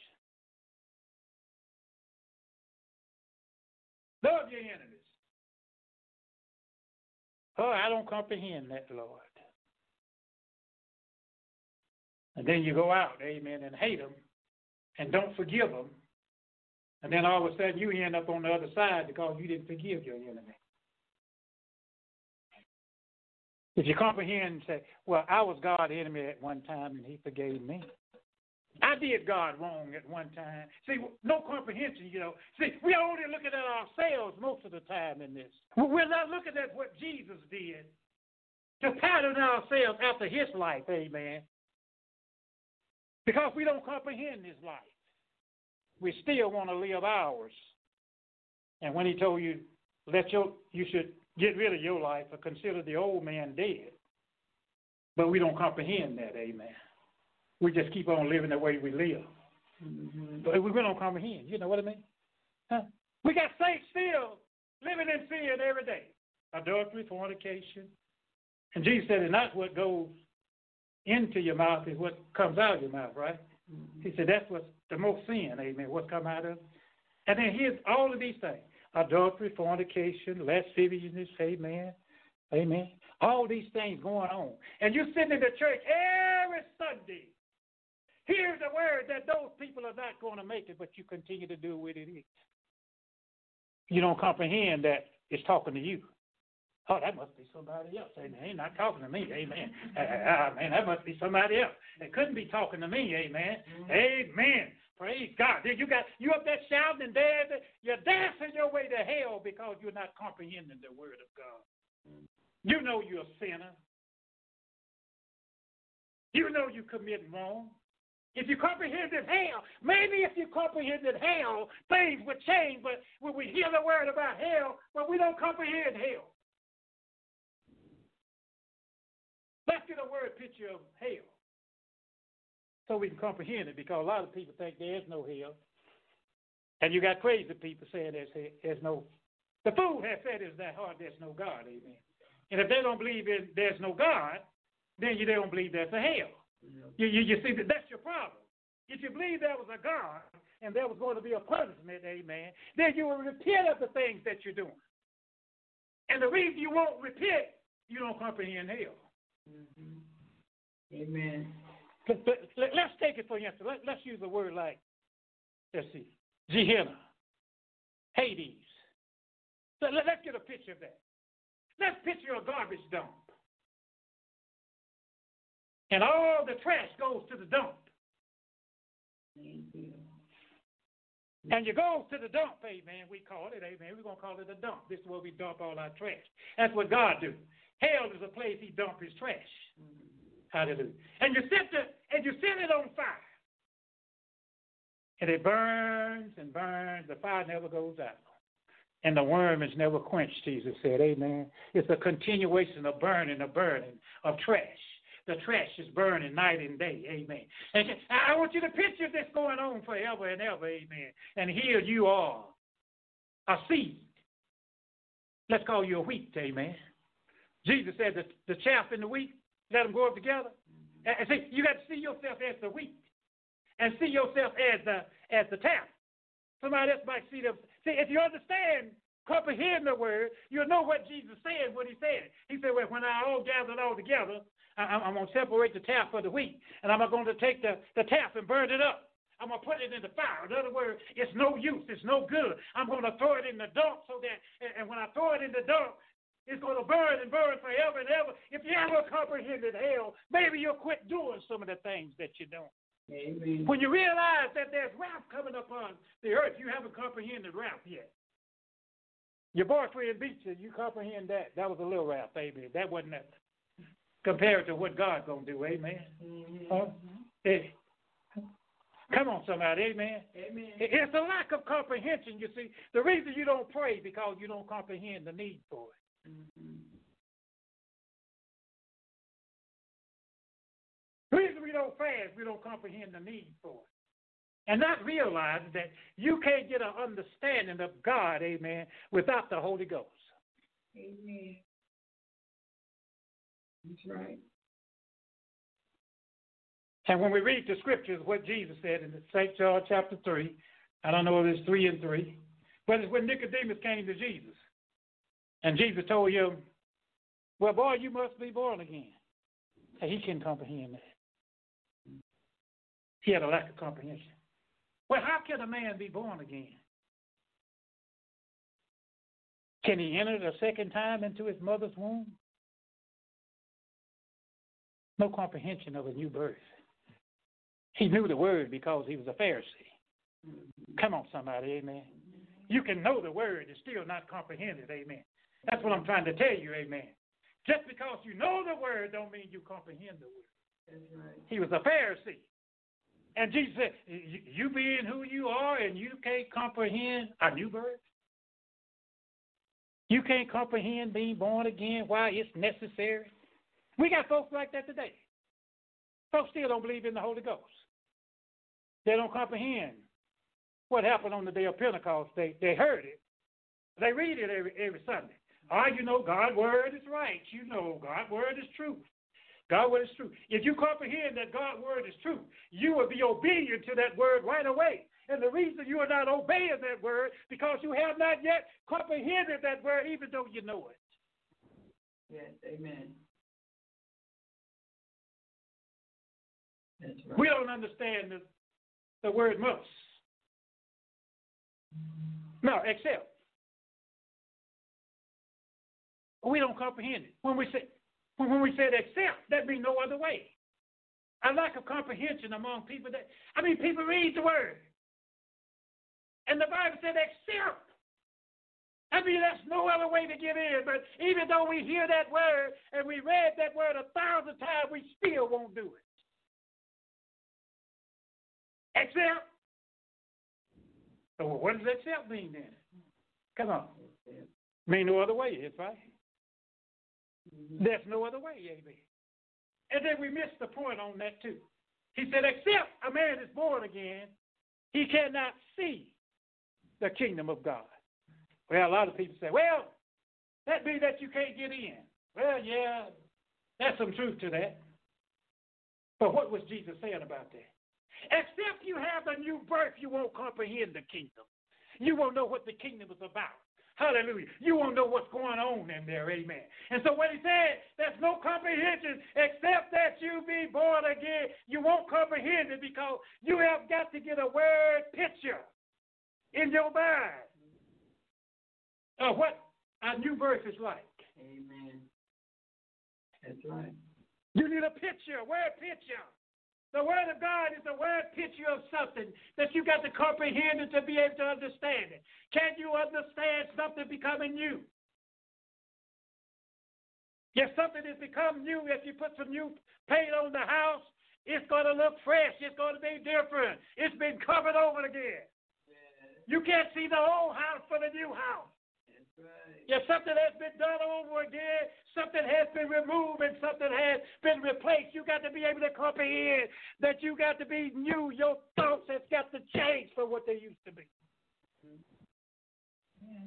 Love your enemies. Oh, I don't comprehend that, Lord. And then you go out, amen, and hate them and don't forgive them. And then all of a sudden you end up on the other side because you didn't forgive your enemy. If you comprehend and say, well, I was God's enemy at one time and he forgave me. I did God wrong at one time. See, no comprehension, you know. See, we're only looking at ourselves most of the time in this. We're not looking at what Jesus did to pattern ourselves after his life, amen. Because we don't comprehend his life. We still want to live ours. And when he told you, you should get rid of your life or consider the old man dead. But we don't comprehend that, amen. We just keep on living the way we live. But we don't comprehend. You know what I mean? Huh? We got saints still living in sin every day. Adultery, fornication. And Jesus said, and that's what goes into your mouth is what comes out of your mouth, right? He said that's what's the most sin, amen, what come out of. And then here's all of these things. Adultery, fornication, lasciviousness, amen, amen. All these things going on. And you're sitting in the church every Sunday hears the word that those people are not going to make it, but you continue to do what it is. You don't comprehend that it's talking to you. Oh, that must be somebody else. Amen. He's not talking to me. Amen. Man, that must be somebody else. It couldn't be talking to me. Amen. Amen. Praise God. You up there shouting and dancing. You're dancing your way to hell because you're not comprehending the word of God. You know you're a sinner. You know you're committing wrong. If you comprehended hell, maybe if you comprehended hell, things would change. But when we hear the word about hell, but we don't comprehend hell. Let's get a word picture of hell so we can comprehend it, because a lot of people think there is no hell. And you got crazy people saying there's no. The fool has said in their heart there's no God. Amen. And if they don't believe there's no God, then they don't believe there's a hell. You see, that's your problem. If you believe there was a God and there was going to be a punishment, amen, then you will repent of the things that you're doing. And the reason you won't repent, you don't comprehend hell. Amen. But let's take it for instance. Let's use a word like, let's see, Gehenna, Hades. So let's get a picture of that. Let's picture a garbage dump. And all the trash goes to the dump. And you go to the dump, amen, we call it, amen. We're going to call it a dump. This is where we dump all our trash. That's what God do. Hell is a place he dump his trash. Hallelujah. And you set it on fire. And it burns and burns. The fire never goes out. And the worm is never quenched, Jesus said, amen. It's a continuation of burning of trash. The trash is burning night and day, amen. And I want you to picture this going on forever and ever, amen. And here you are, a seed. Let's call you a wheat, amen. Jesus said that the chaff and the wheat, let them grow up together. And see, you got to see yourself as the wheat and see yourself as the chaff. Somebody else might see them. See, if you understand, comprehend the word, you'll know what Jesus said, what he said. He said, well, when I all gathered all together, I'm going to separate the chaff from the wheat, and I'm going to take the chaff and burn it up. I'm going to put it in the fire. In other words, it's no use. It's no good. I'm going to throw it in the dump so that, and when I throw it in the dump, it's going to burn and burn forever and ever. If you ever comprehended hell, maybe you'll quit doing some of the things that you're doing. Amen. When you realize that there's wrath coming upon the earth, you haven't comprehended wrath yet. Your boyfriend beat you, you comprehend that. That was a little wrath, amen. That wasn't nothing compared to what God's going to do, amen. Hey. Come on, somebody, amen. Amen. It's a lack of comprehension, you see. The reason you don't pray because you don't comprehend the need for it. The reason we don't fast, we don't comprehend the need for it. And not realize that you can't get an understanding of God, amen, without the Holy Ghost. Amen. That's right. And when we read the scriptures, what Jesus said in St. John chapter 3, I don't know if it's 3 and 3, but it's when Nicodemus came to Jesus. And Jesus told him, well, boy, you must be born again. And he couldn't comprehend that. He had a lack of comprehension. Well, how can a man be born again? Can he enter the second time into his mother's womb? No comprehension of a new birth. He knew the word because he was a Pharisee. Come on, somebody, amen. You can know the word and still not comprehend it, amen. That's what I'm trying to tell you, amen. Just because you know the word don't mean you comprehend the word. That's right. He was a Pharisee. And Jesus said, you being who you are and you can't comprehend a new birth? You can't comprehend being born again, why it's necessary? We got folks like that today. Folks still don't believe in the Holy Ghost. They don't comprehend what happened on the day of Pentecost. They heard it. They read it every Sunday. You know God's word is right. You know God's word is true. God's word is true. If you comprehend that God's word is true, you will be obedient to that word right away. And the reason you are not obeying that word because you have not yet comprehended that word even though you know it. Yes, amen. That's Right. We don't understand the word must. No, except. We don't comprehend it. When we said except, that means no other way. A lack of comprehension among people people read the word. And the Bible said except. I mean, that's no other way to get in. But even though we hear that word and we read that word 1,000 times, we still won't do it. Except. So what does except mean then? Come on. Mean no other way, that's right. There's no other way, amen. And then we missed the point on that too. He said, except a man is born again, he cannot see the kingdom of God. Well, a lot of people say, well, that means that you can't get in. Well, yeah, there's some truth to that. But what was Jesus saying about that? Except you have the new birth, you won't comprehend the kingdom. You won't know what the kingdom is about. Hallelujah. You won't know what's going on in there, amen. And so what he said, there's no comprehension except that you be born again. You won't comprehend it because you have got to get a word picture in your mind of what a new birth is like. Amen. That's right. You need a picture, a word picture. The Word of God is a word picture of something that you got to comprehend and to be able to understand it. Can you understand something becoming new? If something has become new, if you put some new paint on the house, it's going to look fresh. It's going to be different. It's been covered over again. You can't see the old house for the new house. Right. If something has been done over again, something has been removed and something has been replaced, you got to be able to comprehend that you got to be new. Your thoughts have got to change from what they used to be. Yeah.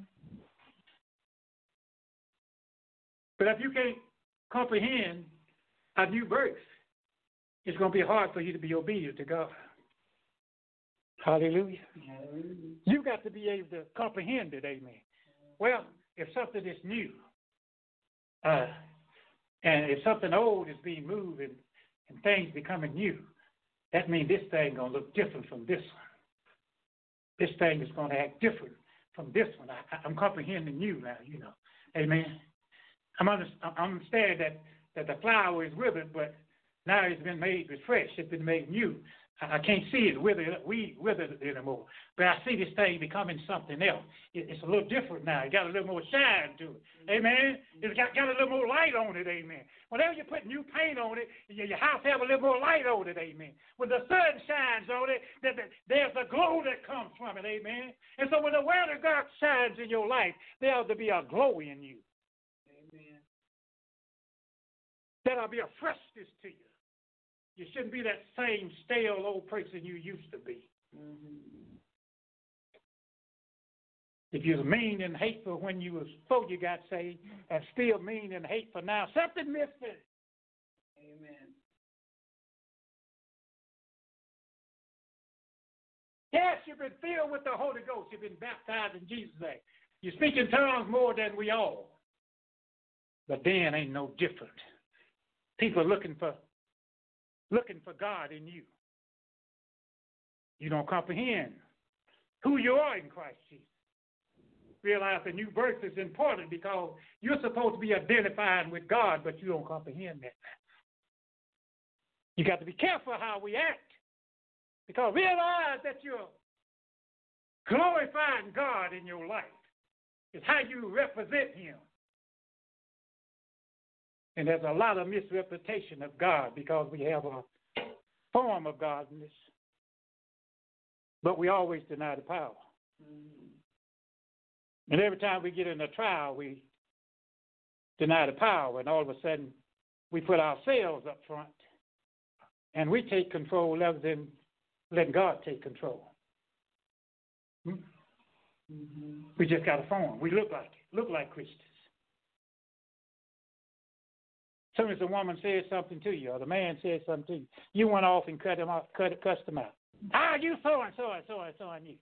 But if you can't comprehend a new birth, it's going to be hard for you to be obedient to God. Hallelujah. Hallelujah. You got to be able to comprehend it, amen. Well, if something is new, and if something old is being moved and things becoming new, that means this thing going to look different from this one. This thing is going to act different from this one. I'm comprehending you now, you know. Amen. I understand that the flower is withered, but now it's been made refreshed. It's been made new. I can't see it withered anymore. But I see this thing becoming something else. It's a little different now. It got a little more shine to it. Amen? It's got a little more light on it. Amen. Whenever you put new paint on it, your house have a little more light on it. Amen. When the sun shines on it, there's a glow that comes from it. Amen. And so when the Word of God shines in your life, there ought to be a glow in you. Amen. There'll be a freshness to you. You shouldn't be that same stale old person you used to be. Mm-hmm. If you're mean and hateful when you was before you got saved, and still mean and hateful now, something missing. Amen. Yes, you've been filled with the Holy Ghost. You've been baptized in Jesus' name. You speak in tongues more than we all. But then ain't no different. People are looking for God in you. You don't comprehend who you are in Christ Jesus. Realize the new birth is important because you're supposed to be identifying with God, but you don't comprehend that. You got to be careful how we act because realize that you're glorifying God in your life. It's how you represent Him. And there's a lot of misrepresentation of God because we have a form of godliness, but we always deny the power. Mm-hmm. And every time we get in a trial, we deny the power, and all of a sudden we put ourselves up front, and we take control rather than letting God take control. Mm-hmm. We just got a form. We look like Christians. As soon as a woman says something to you, or the man says something to you, you went off and cuss them out. You so and so and so and so and you.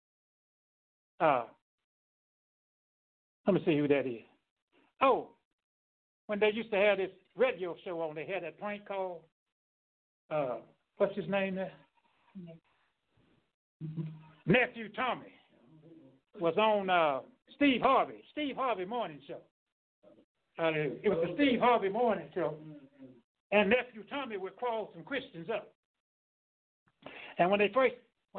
Let me see who that is. Oh, when they used to have this radio show on, they had that prank call. what's his name there? Nephew Tommy was on Steve Harvey morning show. It was the Steve Harvey morning show, and Nephew Tommy would call some Christians up. And when they first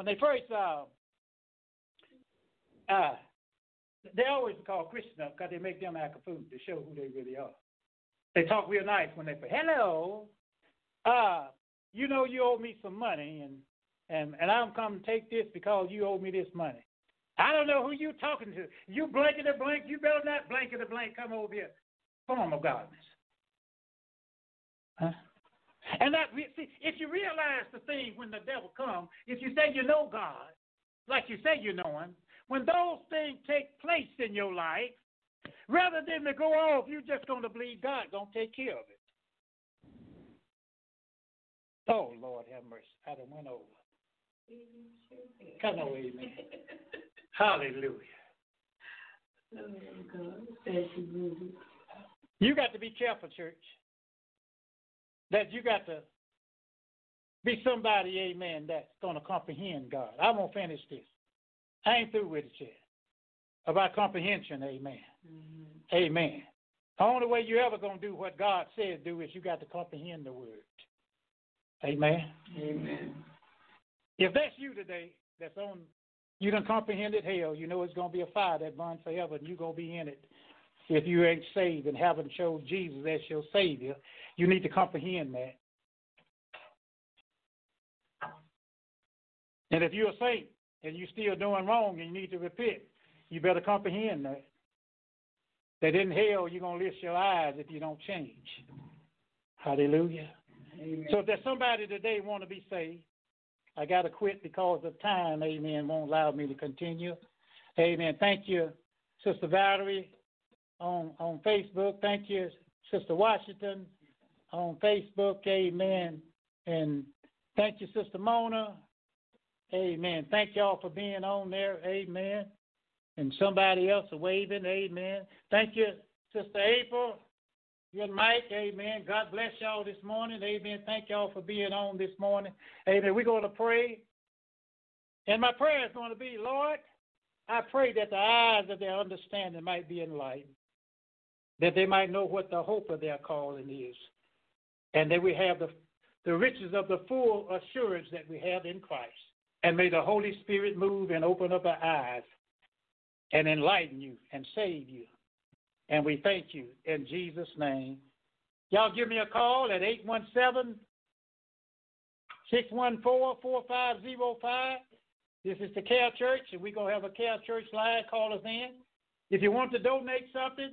they always call Christians up because they make them act a fool to show who they really are. They talk real nice when they say, "Hello, you know you owe me some money, and I'm coming to take this because you owe me this money. I don't know who you talking to. You blankety blank. You better not blankety blank come over here. Form of godliness." Huh? And see, if you realize the thing when the devil comes, if you say you know God, like you say you know Him, when those things take place in your life, rather than to go off, you're just going to believe God going to take care of it. Oh, Lord have mercy. I done went over. Come on, amen. Hallelujah. You got to be careful, church, that you got to be somebody, amen, that's going to comprehend God. I'm going to finish this. I ain't through with it yet. About comprehension, amen. Mm-hmm. Amen. The only way you're ever going to do what God said do is you got to comprehend the word. Amen. Amen. If that's you today, that's on, you done comprehended hell, you know it's going to be a fire that burns forever, and you're going to be in it. If you ain't saved and haven't chose Jesus as your Savior, you need to comprehend that. And if you're a saint and you're still doing wrong and you need to repent, you better comprehend that. That in hell you're going to lift your eyes if you don't change. Hallelujah. Amen. So if there's somebody today want to be saved, I got to quit because of time, amen, won't allow me to continue. Amen. Thank you, Sister Valerie on Facebook. Thank you, Sister Washington on Facebook. Amen. And thank you, Sister Mona. Amen. Thank y'all for being on there. Amen. And somebody else waving. Amen. Thank you, Sister April. You and Mike. Amen. God bless y'all this morning. Amen. Thank y'all for being on this morning. Amen. We're going to pray. And my prayer is going to be, Lord, I pray that the eyes of their understanding might be enlightened, that they might know what the hope of their calling is, and that we have the riches of the full assurance that we have in Christ. And may the Holy Spirit move and open up our eyes and enlighten you and save you. And we thank you in Jesus' name. Y'all give me a call at 817-614-4505. This is the Care Church, and we're going to have a Care Church line. Call us in. If you want to donate something,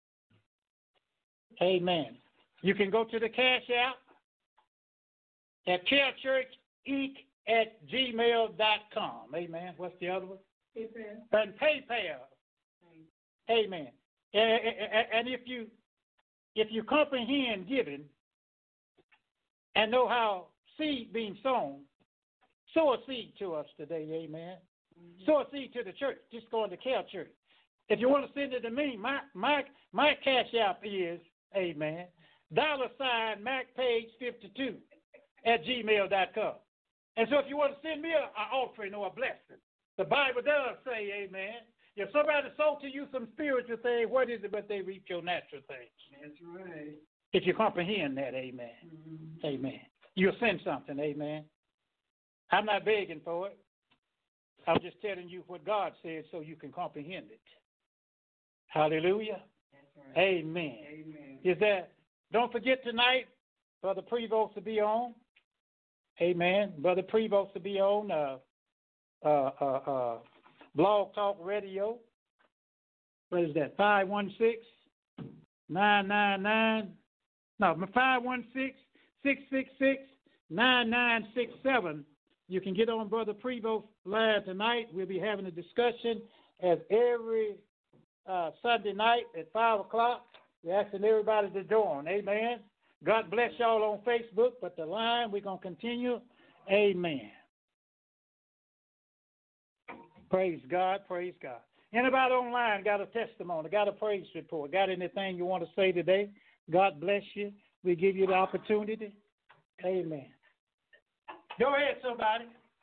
amen, you can go to the Cash App at carechurchinc@gmail.com. Amen. What's the other one? PayPal. And PayPal. Amen. And if you comprehend giving and know how seed being sown, sow a seed to us today. Amen. Mm-hmm. Sow a seed to the church. Just go to Care Church. If you want to send it to me, my Cash App is, amen, $MacPage52 @gmail.com. And so if you want to send me an offering or a blessing, the Bible does say, amen, if somebody sold to you some spiritual thing, what is it but they reap your natural things? That's right. If you comprehend that, amen. Mm-hmm. Amen. You'll send something, amen. I'm not begging for it. I'm just telling you what God said so you can comprehend it. Hallelujah. That's right. Amen. Amen. Is that, don't forget tonight, Brother Prevost to be on. Amen. Brother Prevost to be on Blog Talk Radio. What is that? 516-999. No, 516-666-9967. You can get on Brother Prevost live tonight. We'll be having a discussion as every Sunday night at 5 o'clock. We're asking everybody to join. Amen. God bless y'all on Facebook, but the line, we're going to continue. Amen. Praise God, praise God. Anybody online got a testimony, got a praise report, got anything you want to say today? God bless you. We give you the opportunity. Amen. Go ahead, somebody.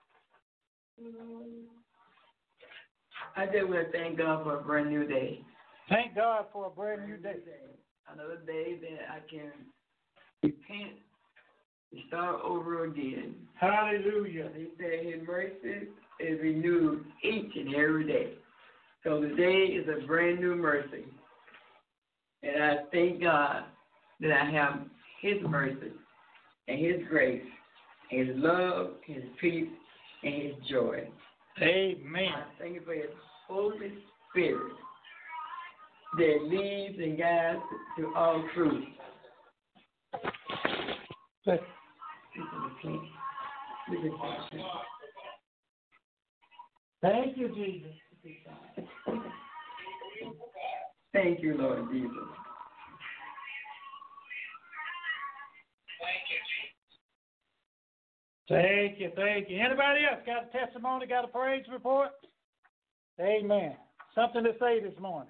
I just want to thank God for a brand new day. Thank God for a brand new day. Another day that I can repent and start over again. Hallelujah. He said his mercy is renewed each and every day. So today is a brand new mercy. And I thank God that I have his mercy and his grace, his love, his peace, and his joy. Amen. I thank you for his Holy Spirit that leads and guides to all truth. Thank you, Jesus. Thank you, Lord Jesus. Thank you, thank you. Anybody else got a testimony, got a praise report? Amen. Something to say this morning.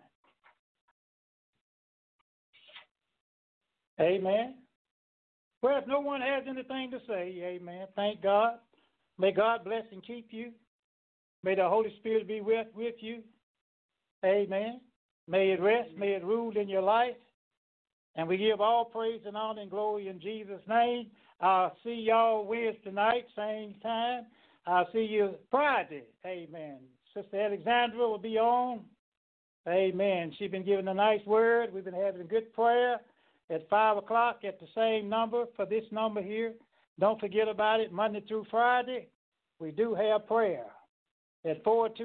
Amen. Well, if no one has anything to say, amen, thank God. May God bless and keep you. May the Holy Spirit be with you. Amen. May it rest, may it rule in your life. And we give all praise and honor and glory in Jesus' name. I'll see y'all Wednesday night, same time. I'll see you Friday. Amen. Sister Alexandra will be on. Amen. She's been giving a nice word. We've been having a good prayer at 5 o'clock at the same number for this number here. Don't forget about it. Monday through Friday, we do have prayer at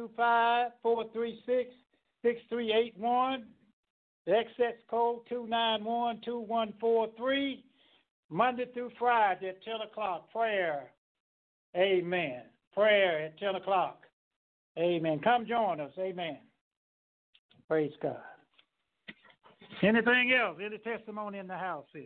425-436-6381. The access code 291-2143. Monday through Friday at 10 o'clock. Prayer. Amen. Prayer at 10 o'clock. Amen. Come join us. Amen. Praise God. Anything else? Any testimony in the house here?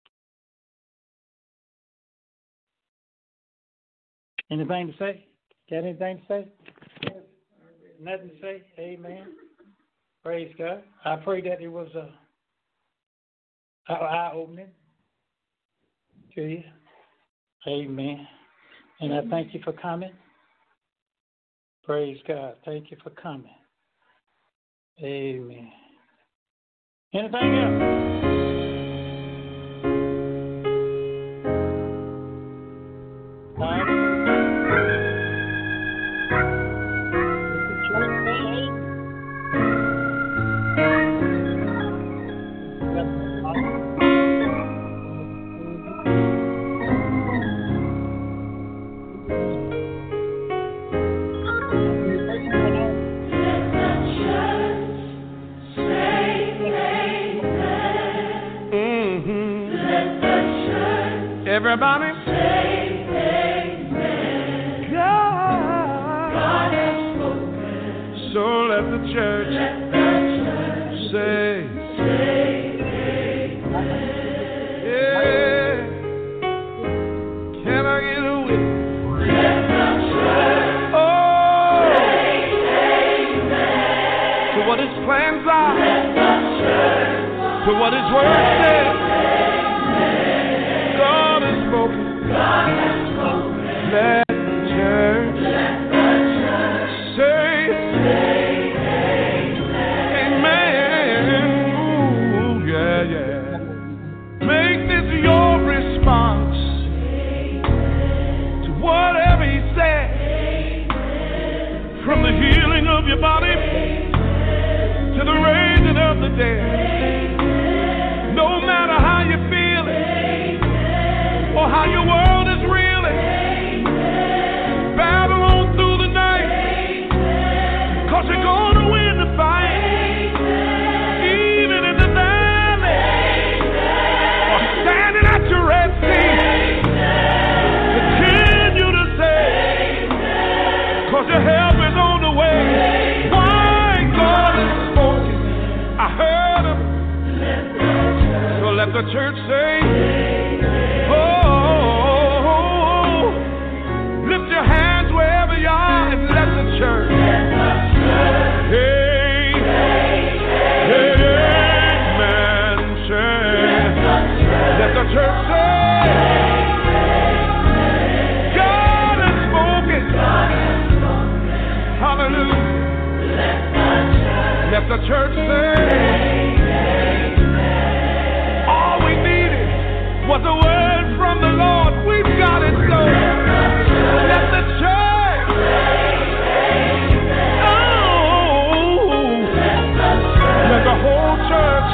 Anything to say? Got anything to say? Nothing to say? Amen. Praise God. I pray that it was eye-opening to you. Amen. And I thank you for coming. Praise God. Thank you for coming. Amen. Anything else? Everybody say amen. God has spoken. So let the church say amen. Yeah. Can I get a witness? Let the church say amen. To what his plans are. Let the church to what his word says. God has spoken. Let the church say amen. Ooh, yeah, yeah. Make this your response to whatever he said. From the healing of your body to the raising of the dead. No matter how you feel or how your world is reeling, battle on through the night, 'cause you're gonna win the fight, even in the valley, or standing at your Red Sea. Continue to say, 'cause your help is on the way. My God has spoken, I heard him, so let the church say, church. Hey, amen. Let the church say, God the church say, all we needed was a word from the Lord. We've got it, so let the church, let the whole church,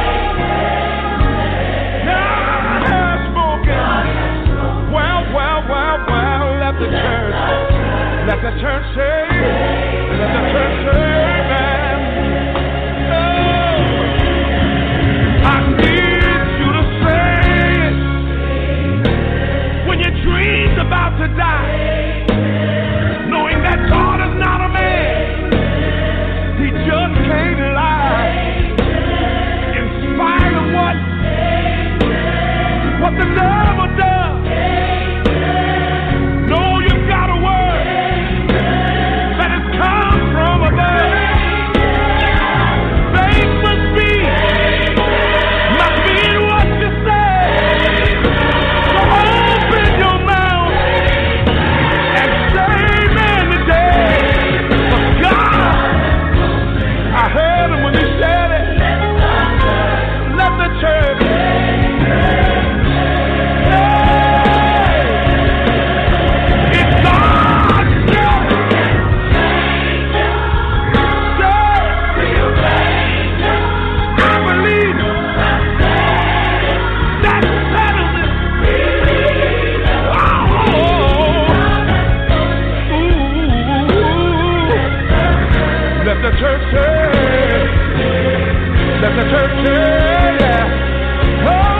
God has spoken. Well, let the church say, let the church say, man. Oh, I need you to say it when your dream's about to die, knowing that God is not a man, He just can't lie. In spite of what the devil does, know you've got a word that has come from above. Faith must be in what you say. So open your mouth and say amen today. But God, I heard him when he said it. Let the church. Let the church say, let the church say, yeah. Oh.